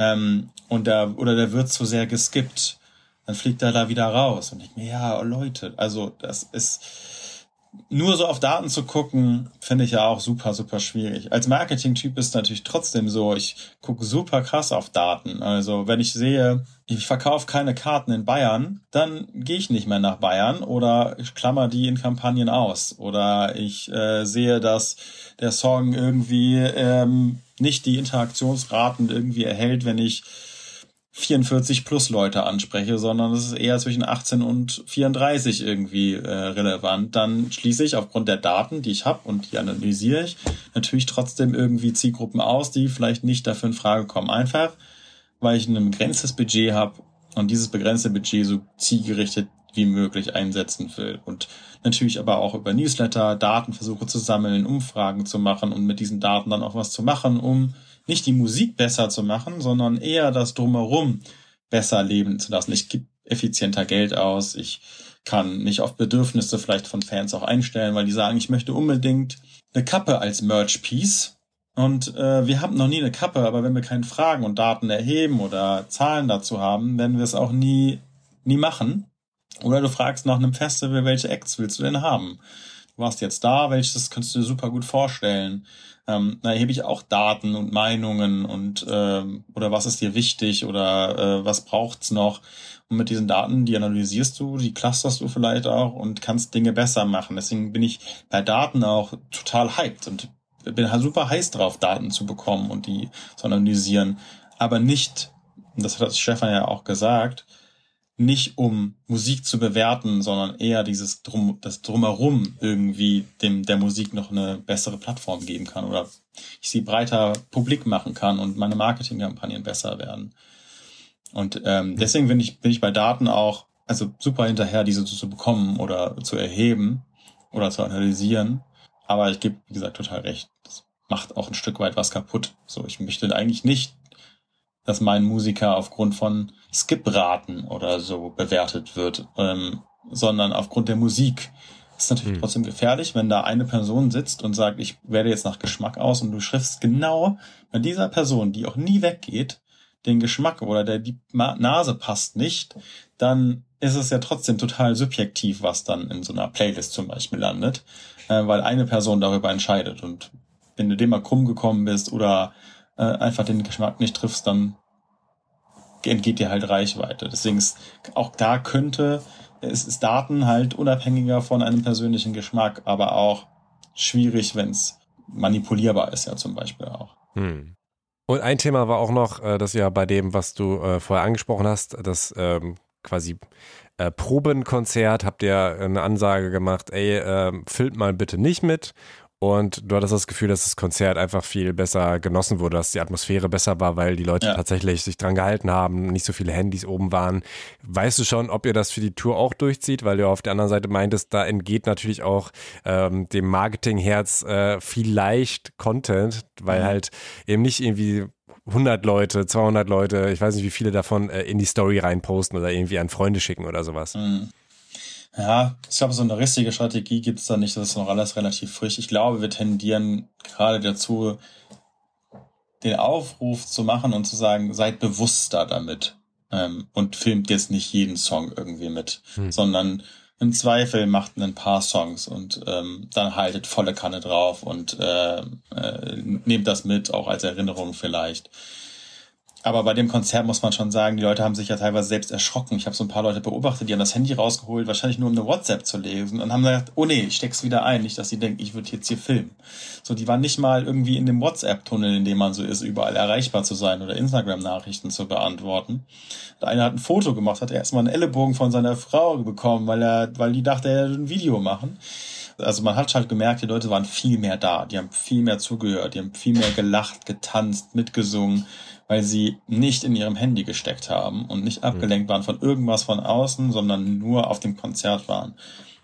Oder der wird zu sehr geskippt, dann fliegt er da wieder raus und ich mir, ja, Leute, also das ist nur so auf Daten zu gucken, finde ich ja auch super, super schwierig. Als Marketing-Typ ist natürlich trotzdem so, ich gucke super krass auf Daten. Also wenn ich sehe, ich verkaufe keine Karten in Bayern, dann gehe ich nicht mehr nach Bayern oder ich klammer die in Kampagnen aus. Oder ich sehe, dass der Song irgendwie nicht die Interaktionsraten irgendwie erhält, wenn ich 44 plus Leute anspreche, sondern es ist eher zwischen 18 und 34 irgendwie relevant. Dann schließe ich aufgrund der Daten, die ich habe und die analysiere ich, natürlich trotzdem irgendwie Zielgruppen aus, die vielleicht nicht dafür in Frage kommen. Einfach, weil ich ein begrenztes Budget habe und dieses begrenzte Budget so zielgerichtet wie möglich einsetzen will. Und natürlich aber auch über Newsletter Daten versuche zu sammeln, Umfragen zu machen und mit diesen Daten dann auch was zu machen, um nicht die Musik besser zu machen, sondern eher das Drumherum besser leben zu lassen. Ich gebe effizienter Geld aus, ich kann mich auf Bedürfnisse vielleicht von Fans auch einstellen, weil die sagen, ich möchte unbedingt eine Kappe als Merch-Piece. Und wir haben noch nie eine Kappe, aber wenn wir keine Fragen und Daten erheben oder Zahlen dazu haben, werden wir es auch nie machen. Oder du fragst nach einem Festival, welche Acts willst du denn haben? Du warst jetzt da, welches könntest du dir super gut vorstellen? Da erhebe ich auch Daten und Meinungen und oder was ist dir wichtig oder was braucht's noch? Und mit diesen Daten, die analysierst du, die clusterst du vielleicht auch und kannst Dinge besser machen. Deswegen bin ich bei Daten auch total hyped und bin halt super heiß drauf, Daten zu bekommen und die zu analysieren. Aber nicht, und das hat Stefan ja auch gesagt, nicht um Musik zu bewerten, sondern eher das Drumherum irgendwie der Musik noch eine bessere Plattform geben kann oder ich sie breiter publik machen kann und meine Marketingkampagnen besser werden. Und deswegen bin ich bei Daten auch also super hinterher, diese zu bekommen oder zu erheben oder zu analysieren. Aber ich gebe, wie gesagt, total recht. Das macht auch ein Stück weit was kaputt. So, ich möchte eigentlich nicht, dass mein Musiker aufgrund von Skip-Raten oder so bewertet wird, sondern aufgrund der Musik. Das ist natürlich trotzdem gefährlich, wenn da eine Person sitzt und sagt, ich wähle jetzt nach Geschmack aus und du schriftst genau bei dieser Person, die auch nie weggeht, den Geschmack oder die Nase passt nicht, dann ist es ja trotzdem total subjektiv, was dann in so einer Playlist zum Beispiel landet, weil eine Person darüber entscheidet. Und wenn du dem mal krumm gekommen bist oder einfach den Geschmack nicht triffst, dann entgeht dir halt Reichweite. Deswegen ist auch da ist Daten halt unabhängiger von einem persönlichen Geschmack, aber auch schwierig, wenn es manipulierbar ist, ja zum Beispiel auch. Und ein Thema war auch noch, dass ja bei dem, was du vorher angesprochen hast, das quasi Probenkonzert, habt ihr eine Ansage gemacht, filmt mal bitte nicht mit. Und du hattest das Gefühl, dass das Konzert einfach viel besser genossen wurde, dass die Atmosphäre besser war, weil die Leute tatsächlich sich dran gehalten haben, nicht so viele Handys oben waren. Weißt du schon, ob ihr das für die Tour auch durchzieht? Weil du auf der anderen Seite meintest, da entgeht natürlich auch dem Marketingherz vielleicht Content, weil halt eben nicht irgendwie 100 Leute, 200 Leute, ich weiß nicht, wie viele davon in die Story reinposten oder irgendwie an Freunde schicken oder sowas. Ja, ich glaube, so eine richtige Strategie gibt's da nicht. Das ist noch alles relativ frisch. Ich glaube, wir tendieren gerade dazu, den Aufruf zu machen und zu sagen, seid bewusster damit und filmt jetzt nicht jeden Song irgendwie mit, sondern im Zweifel macht ein paar Songs und dann haltet volle Kanne drauf und nehmt das mit, auch als Erinnerung vielleicht. Aber bei dem Konzert muss man schon sagen, die Leute haben sich ja teilweise selbst erschrocken. Ich habe so ein paar Leute beobachtet, die haben das Handy rausgeholt, wahrscheinlich nur um eine WhatsApp zu lesen und haben gesagt, oh nee, ich steck's wieder ein, nicht, dass sie denken, ich würde jetzt hier filmen. So, die waren nicht mal irgendwie in dem WhatsApp-Tunnel, in dem man so ist, überall erreichbar zu sein oder Instagram-Nachrichten zu beantworten. Der eine hat ein Foto gemacht, hat erstmal einen Ellenbogen von seiner Frau bekommen, weil die dachte, er würde ein Video machen. Also man hat halt gemerkt, die Leute waren viel mehr da, die haben viel mehr zugehört, die haben viel mehr gelacht, getanzt, mitgesungen, weil sie nicht in ihrem Handy gesteckt haben und nicht abgelenkt waren von irgendwas von außen, sondern nur auf dem Konzert waren.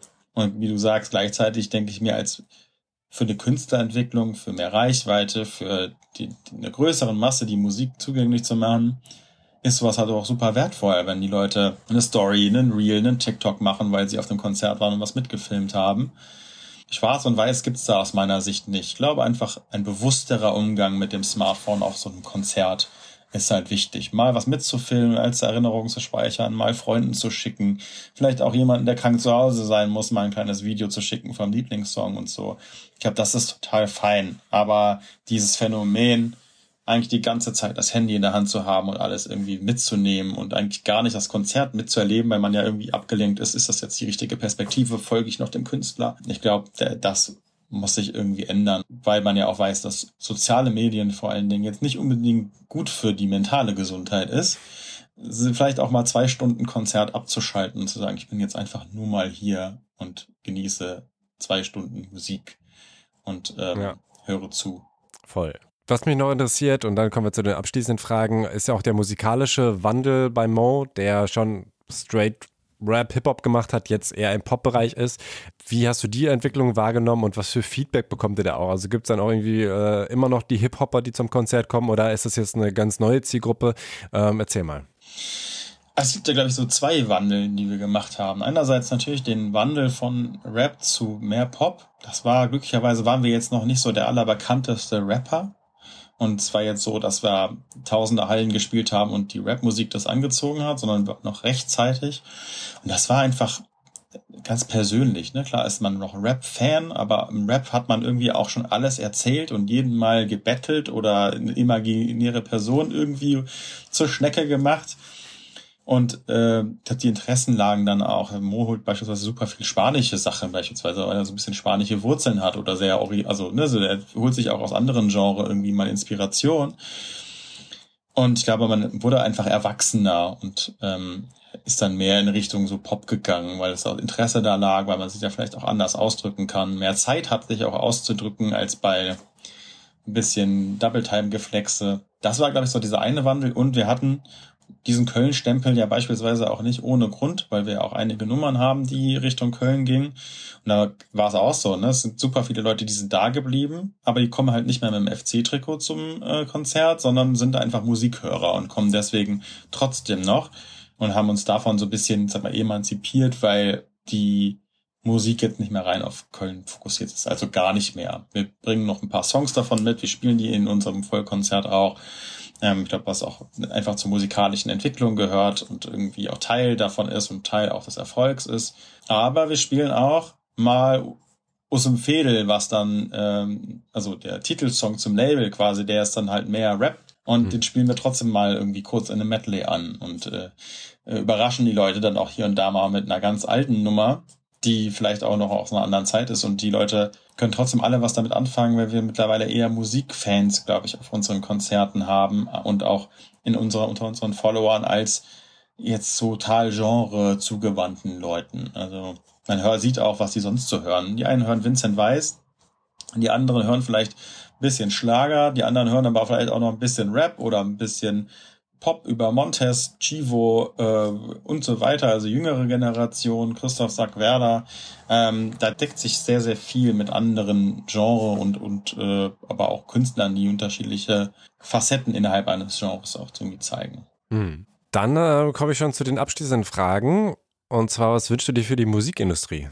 Und wie du sagst, gleichzeitig denke ich mir, als für eine Künstlerentwicklung, für mehr Reichweite, für eine größere Masse die Musik zugänglich zu machen, ist sowas halt auch super wertvoll, wenn die Leute eine Story, einen Reel, einen TikTok machen, weil sie auf dem Konzert waren und was mitgefilmt haben. Schwarz und Weiß gibt's da aus meiner Sicht nicht. Ich glaube einfach, ein bewussterer Umgang mit dem Smartphone auf so einem Konzert ist halt wichtig. Mal was mitzufilmen, als Erinnerung zu speichern, mal Freunden zu schicken, vielleicht auch jemanden, der krank zu Hause sein muss, mal ein kleines Video zu schicken vom Lieblingssong und so. Ich glaube, das ist total fein. Aber dieses Phänomen, eigentlich die ganze Zeit das Handy in der Hand zu haben und alles irgendwie mitzunehmen und eigentlich gar nicht das Konzert mitzuerleben, weil man ja irgendwie abgelenkt ist das jetzt die richtige Perspektive, folge ich noch dem Künstler? Ich glaube, das muss sich irgendwie ändern, weil man ja auch weiß, dass soziale Medien vor allen Dingen jetzt nicht unbedingt gut für die mentale Gesundheit ist. Vielleicht auch mal 2 Stunden Konzert abzuschalten und zu sagen, ich bin jetzt einfach nur mal hier und genieße 2 Stunden Musik und höre zu. Voll. Was mich noch interessiert, und dann kommen wir zu den abschließenden Fragen, ist ja auch der musikalische Wandel bei Mo, der schon straight Rap, Hip-Hop gemacht hat, jetzt eher im Pop-Bereich ist. Wie hast du die Entwicklung wahrgenommen und was für Feedback bekommt ihr da auch? Also gibt es dann auch irgendwie immer noch die Hip-Hopper, die zum Konzert kommen, oder ist das jetzt eine ganz neue Zielgruppe? Erzähl mal. Es gibt ja, glaube ich, so 2 Wandel, die wir gemacht haben. Einerseits natürlich den Wandel von Rap zu mehr Pop. Glücklicherweise waren wir jetzt noch nicht so der allerbekannteste Rapper. Und es war jetzt so, dass wir tausende Hallen gespielt haben und die Rapmusik das angezogen hat, sondern noch rechtzeitig. Und das war einfach ganz persönlich, ne? Klar ist man noch Rap-Fan, aber im Rap hat man irgendwie auch schon alles erzählt und jeden Mal gebettelt oder eine imaginäre Person irgendwie zur Schnecke gemacht. Und die Interessen lagen dann auch, Mo holt beispielsweise super viel spanische Sachen, beispielsweise, weil er so ein bisschen spanische Wurzeln hat oder sehr, also ne, so, er holt sich auch aus anderen Genres irgendwie mal Inspiration. Und ich glaube, man wurde einfach erwachsener und ist dann mehr in Richtung so Pop gegangen, weil es auch Interesse da lag, weil man sich ja vielleicht auch anders ausdrücken kann. Mehr Zeit hat, sich auch auszudrücken, als bei ein bisschen Double-Time-Geflexe. Das war, glaube ich, so dieser eine Wandel. Und wir hatten diesen Köln-Stempel ja beispielsweise auch nicht ohne Grund, weil wir ja auch einige Nummern haben, die Richtung Köln gingen. Und da war es auch so, ne? Es sind super viele Leute, die sind da geblieben, aber die kommen halt nicht mehr mit dem FC-Trikot zum Konzert, sondern sind einfach Musikhörer und kommen deswegen trotzdem noch und haben uns davon so ein bisschen, sag mal, emanzipiert, weil die Musik jetzt nicht mehr rein auf Köln fokussiert ist, also gar nicht mehr. Wir bringen noch ein paar Songs davon mit, wir spielen die in unserem Vollkonzert auch. Ich glaube, was auch einfach zur musikalischen Entwicklung gehört und irgendwie auch Teil davon ist und Teil auch des Erfolgs ist. Aber wir spielen auch mal Usum Fedel, was dann, also der Titelsong zum Label quasi, der ist dann halt mehr Rap und den spielen wir trotzdem mal irgendwie kurz in einem Medley an und überraschen die Leute dann auch hier und da mal mit einer ganz alten Nummer, die vielleicht auch noch aus einer anderen Zeit ist und die Leute können trotzdem alle was damit anfangen, weil wir mittlerweile eher Musikfans, glaube ich, auf unseren Konzerten haben und auch unter unseren Followern als jetzt total Genre zugewandten Leuten. Also man sieht auch, was die sonst so hören. Die einen hören Vincent Weiss, die anderen hören vielleicht ein bisschen Schlager, die anderen hören aber vielleicht auch noch ein bisschen Rap oder ein bisschen Pop über Montez, Chivo und so weiter, also jüngere Generation, Christoph Sack-Werder. Da deckt sich sehr, sehr viel mit anderen Genres und aber auch Künstlern, die unterschiedliche Facetten innerhalb eines Genres auch irgendwie zeigen. Dann komme ich schon zu den abschließenden Fragen. Und zwar, was wünschst du dir für die Musikindustrie?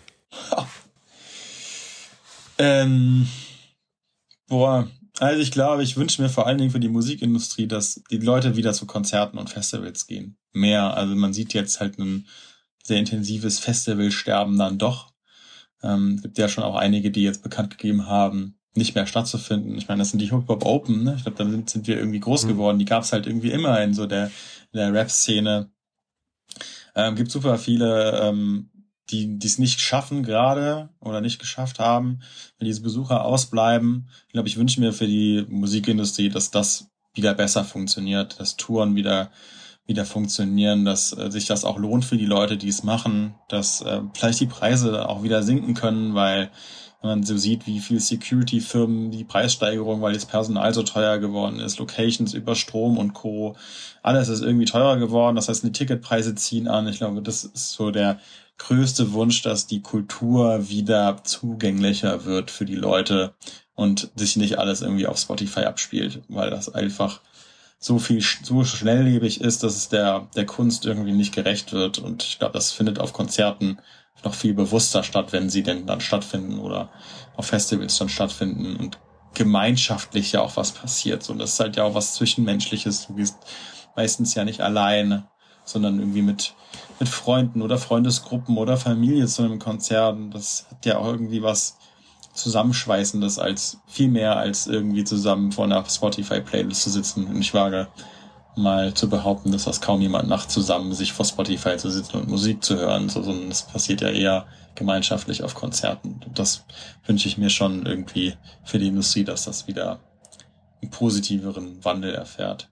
Also ich glaube, ich wünsche mir vor allen Dingen für die Musikindustrie, dass die Leute wieder zu Konzerten und Festivals gehen. Mehr, also man sieht jetzt halt ein sehr intensives Festivalsterben dann doch. Gibt ja schon auch einige, die jetzt bekannt gegeben haben, nicht mehr stattzufinden. Ich meine, das sind die Hip-Hop Open, ne? Ich glaube, da sind wir irgendwie groß geworden. Die gab es halt irgendwie immer in so der Rap-Szene. Gibt super viele, die es nicht schaffen gerade oder nicht geschafft haben, wenn diese Besucher ausbleiben. Ich glaube, ich wünsche mir für die Musikindustrie, dass das wieder besser funktioniert, dass Touren wieder funktionieren, dass sich das auch lohnt für die Leute, die es machen, dass vielleicht die Preise auch wieder sinken können, weil wenn man so sieht, wie viel Security-Firmen die Preissteigerung, weil das Personal so teuer geworden ist, Locations über Strom und Co., alles ist irgendwie teurer geworden, das heißt, die Ticketpreise ziehen an. Ich glaube, das ist so der größte Wunsch, dass die Kultur wieder zugänglicher wird für die Leute und sich nicht alles irgendwie auf Spotify abspielt, weil das einfach so schnelllebig ist, dass es der Kunst irgendwie nicht gerecht wird. Und ich glaube, das findet auf Konzerten noch viel bewusster statt, wenn sie denn dann stattfinden oder auf Festivals dann stattfinden und gemeinschaftlich ja auch was passiert. So, das ist halt ja auch was Zwischenmenschliches. Du gehst meistens ja nicht alleine, sondern irgendwie mit Freunden oder Freundesgruppen oder Familie zu einem Konzert. Das hat ja auch irgendwie was Zusammenschweißendes als viel mehr als irgendwie zusammen vor einer Spotify-Playlist zu sitzen. Und ich wage mal zu behaupten, dass das kaum jemand macht, zusammen sich vor Spotify zu sitzen und Musik zu hören, sondern das passiert ja eher gemeinschaftlich auf Konzerten. Und das wünsche ich mir schon irgendwie für die Industrie, dass das wieder einen positiveren Wandel erfährt.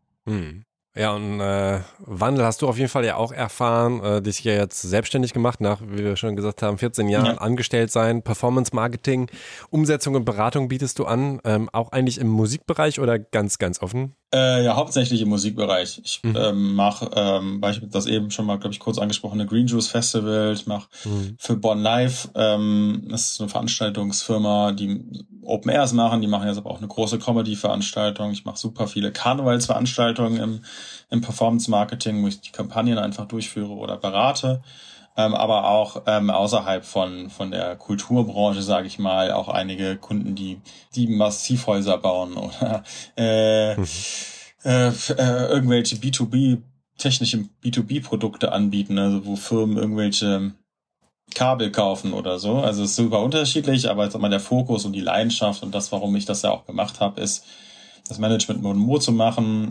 Ja, und Wandel hast du auf jeden Fall ja auch erfahren, dich ja jetzt selbstständig gemacht, nach, wie wir schon gesagt haben, 14 Jahren angestellt sein, Performance Marketing, Umsetzung und Beratung bietest du an, auch eigentlich im Musikbereich oder ganz, ganz offen? Ja, hauptsächlich im Musikbereich. Ich mache, weil ich das eben schon mal, glaube ich, kurz angesprochene Green Juice Festival. Ich mache für Bonn Live, das ist eine Veranstaltungsfirma, die Open Airs machen. Die machen jetzt aber auch eine große Comedy-Veranstaltung. Ich mache super viele Karnevalsveranstaltungen im Performance Marketing, wo ich die Kampagnen einfach durchführe oder berate. Aber auch außerhalb von der Kulturbranche, sage ich mal, auch einige Kunden, die Massivhäuser bauen oder irgendwelche technische B2B-Produkte anbieten, also wo Firmen irgendwelche Kabel kaufen oder so. Also es ist super unterschiedlich, aber jetzt mal der Fokus und die Leidenschaft und das, warum ich das ja auch gemacht habe, ist, das Management mit Mo zu machen,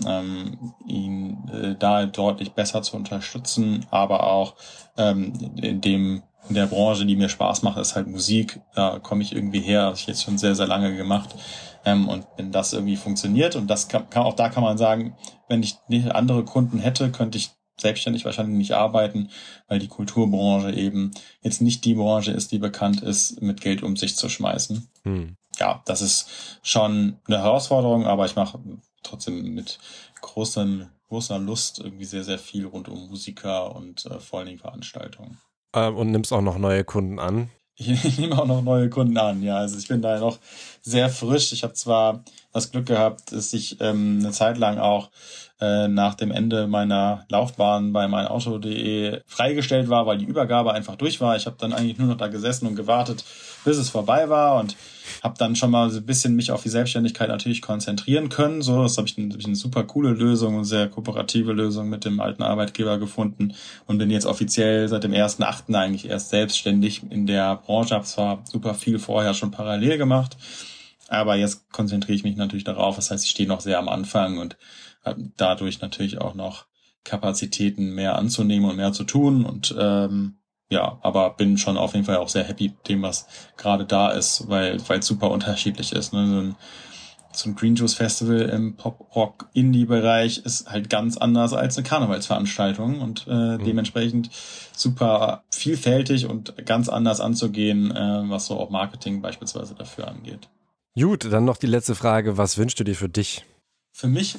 ihn da deutlich besser zu unterstützen, aber auch in der Branche, die mir Spaß macht, ist halt Musik. Da komme ich irgendwie her, habe ich jetzt schon sehr, sehr lange gemacht. Und wenn das irgendwie funktioniert und das kann man sagen, wenn ich nicht andere Kunden hätte, könnte ich selbstständig wahrscheinlich nicht arbeiten, weil die Kulturbranche eben jetzt nicht die Branche ist, die bekannt ist, mit Geld um sich zu schmeißen. Ja, das ist schon eine Herausforderung, aber ich mache trotzdem mit großer Lust irgendwie sehr, sehr viel rund um Musiker und vor allen Dingen Veranstaltungen. Und nimmst auch noch neue Kunden an? Ich nehme auch noch neue Kunden an, ja. Also ich bin da noch sehr frisch. Ich habe zwar das Glück gehabt, dass ich eine Zeit lang auch nach dem Ende meiner Laufbahn bei meinauto.de freigestellt war, weil die Übergabe einfach durch war. Ich habe dann eigentlich nur noch da gesessen und gewartet, bis es vorbei war und habe dann schon mal so ein bisschen mich auf die Selbstständigkeit natürlich konzentrieren können. So, das habe ich eine super coole Lösung und sehr kooperative Lösung mit dem alten Arbeitgeber gefunden und bin jetzt offiziell seit dem 1.8. eigentlich erst selbstständig in der Branche. Habe zwar super viel vorher schon parallel gemacht, aber jetzt konzentriere ich mich natürlich darauf. Das heißt, ich stehe noch sehr am Anfang und habe dadurch natürlich auch noch Kapazitäten mehr anzunehmen und mehr zu tun und ja, aber bin schon auf jeden Fall auch sehr happy mit dem, was gerade da ist, weil es super unterschiedlich ist. Ne? So ein Green Juice Festival im Pop-Rock-Indie-Bereich ist halt ganz anders als eine Karnevalsveranstaltung und dementsprechend super vielfältig und ganz anders anzugehen, was so auch Marketing beispielsweise dafür angeht. Gut, dann noch die letzte Frage. Was wünschst du dir für dich? Für mich,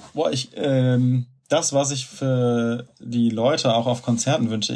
das, was ich für die Leute auch auf Konzerten wünsche,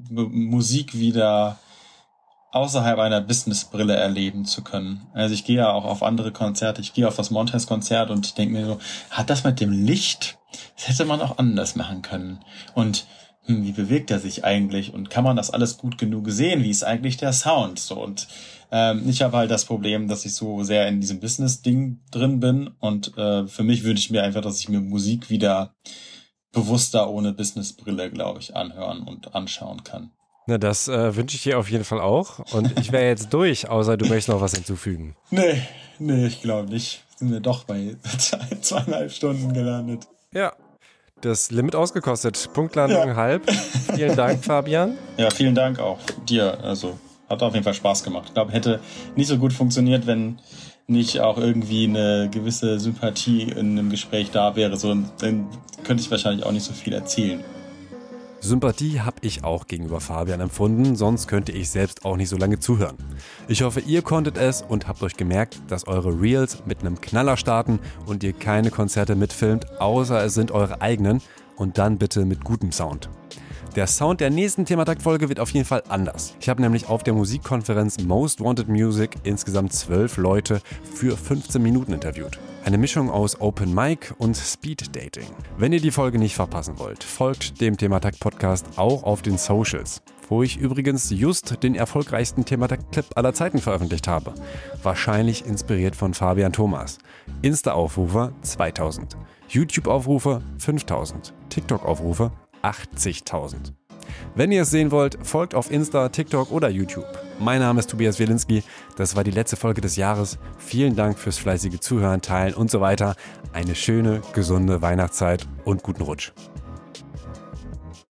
Musik wieder außerhalb einer Businessbrille erleben zu können. Also ich gehe ja auch auf andere Konzerte, ich gehe auf das Montez-Konzert und ich denke mir so, hat das mit dem Licht, das hätte man auch anders machen können. Und wie bewegt er sich eigentlich und kann man das alles gut genug sehen? Wie ist eigentlich der Sound? So und ich habe halt das Problem, dass ich so sehr in diesem Business-Ding drin bin und für mich wünsche ich mir einfach, dass ich mir Musik wieder bewusster ohne Businessbrille, glaube ich, anhören und anschauen kann. Na, das wünsche ich dir auf jeden Fall auch. Und ich wäre jetzt durch, außer du möchtest noch was hinzufügen. Nee, ich glaube nicht. Sind wir doch bei 2,5 Stunden gelandet. Ja, das Limit ausgekostet. Punktlandung halb. Vielen Dank, Fabian. Ja, vielen Dank auch dir. Also hat auf jeden Fall Spaß gemacht. Ich glaube, hätte nicht so gut funktioniert, wenn nicht auch irgendwie eine gewisse Sympathie in einem Gespräch da wäre. So, dann könnte ich wahrscheinlich auch nicht so viel erzählen. Sympathie habe ich auch gegenüber Fabian empfunden, sonst könnte ich selbst auch nicht so lange zuhören. Ich hoffe, ihr konntet es und habt euch gemerkt, dass eure Reels mit einem Knaller starten und ihr keine Konzerte mitfilmt, außer es sind eure eigenen und dann bitte mit gutem Sound. Der Sound der nächsten Thematakt-Folge wird auf jeden Fall anders. Ich habe nämlich auf der Musikkonferenz Most Wanted Music insgesamt 12 Leute für 15 Minuten interviewt. Eine Mischung aus Open Mic und Speed Dating. Wenn ihr die Folge nicht verpassen wollt, folgt dem Thematakt-Podcast auch auf den Socials, wo ich übrigens just den erfolgreichsten Thematakt-Clip aller Zeiten veröffentlicht habe. Wahrscheinlich inspiriert von Fabian Thomas. Insta-Aufrufe 2000, YouTube-Aufrufe 5000, TikTok-Aufrufe 80.000. Wenn ihr es sehen wollt, folgt auf Insta, TikTok oder YouTube. Mein Name ist Tobias Wilinski. Das war die letzte Folge des Jahres. Vielen Dank fürs fleißige Zuhören, Teilen und so weiter. Eine schöne, gesunde Weihnachtszeit und guten Rutsch.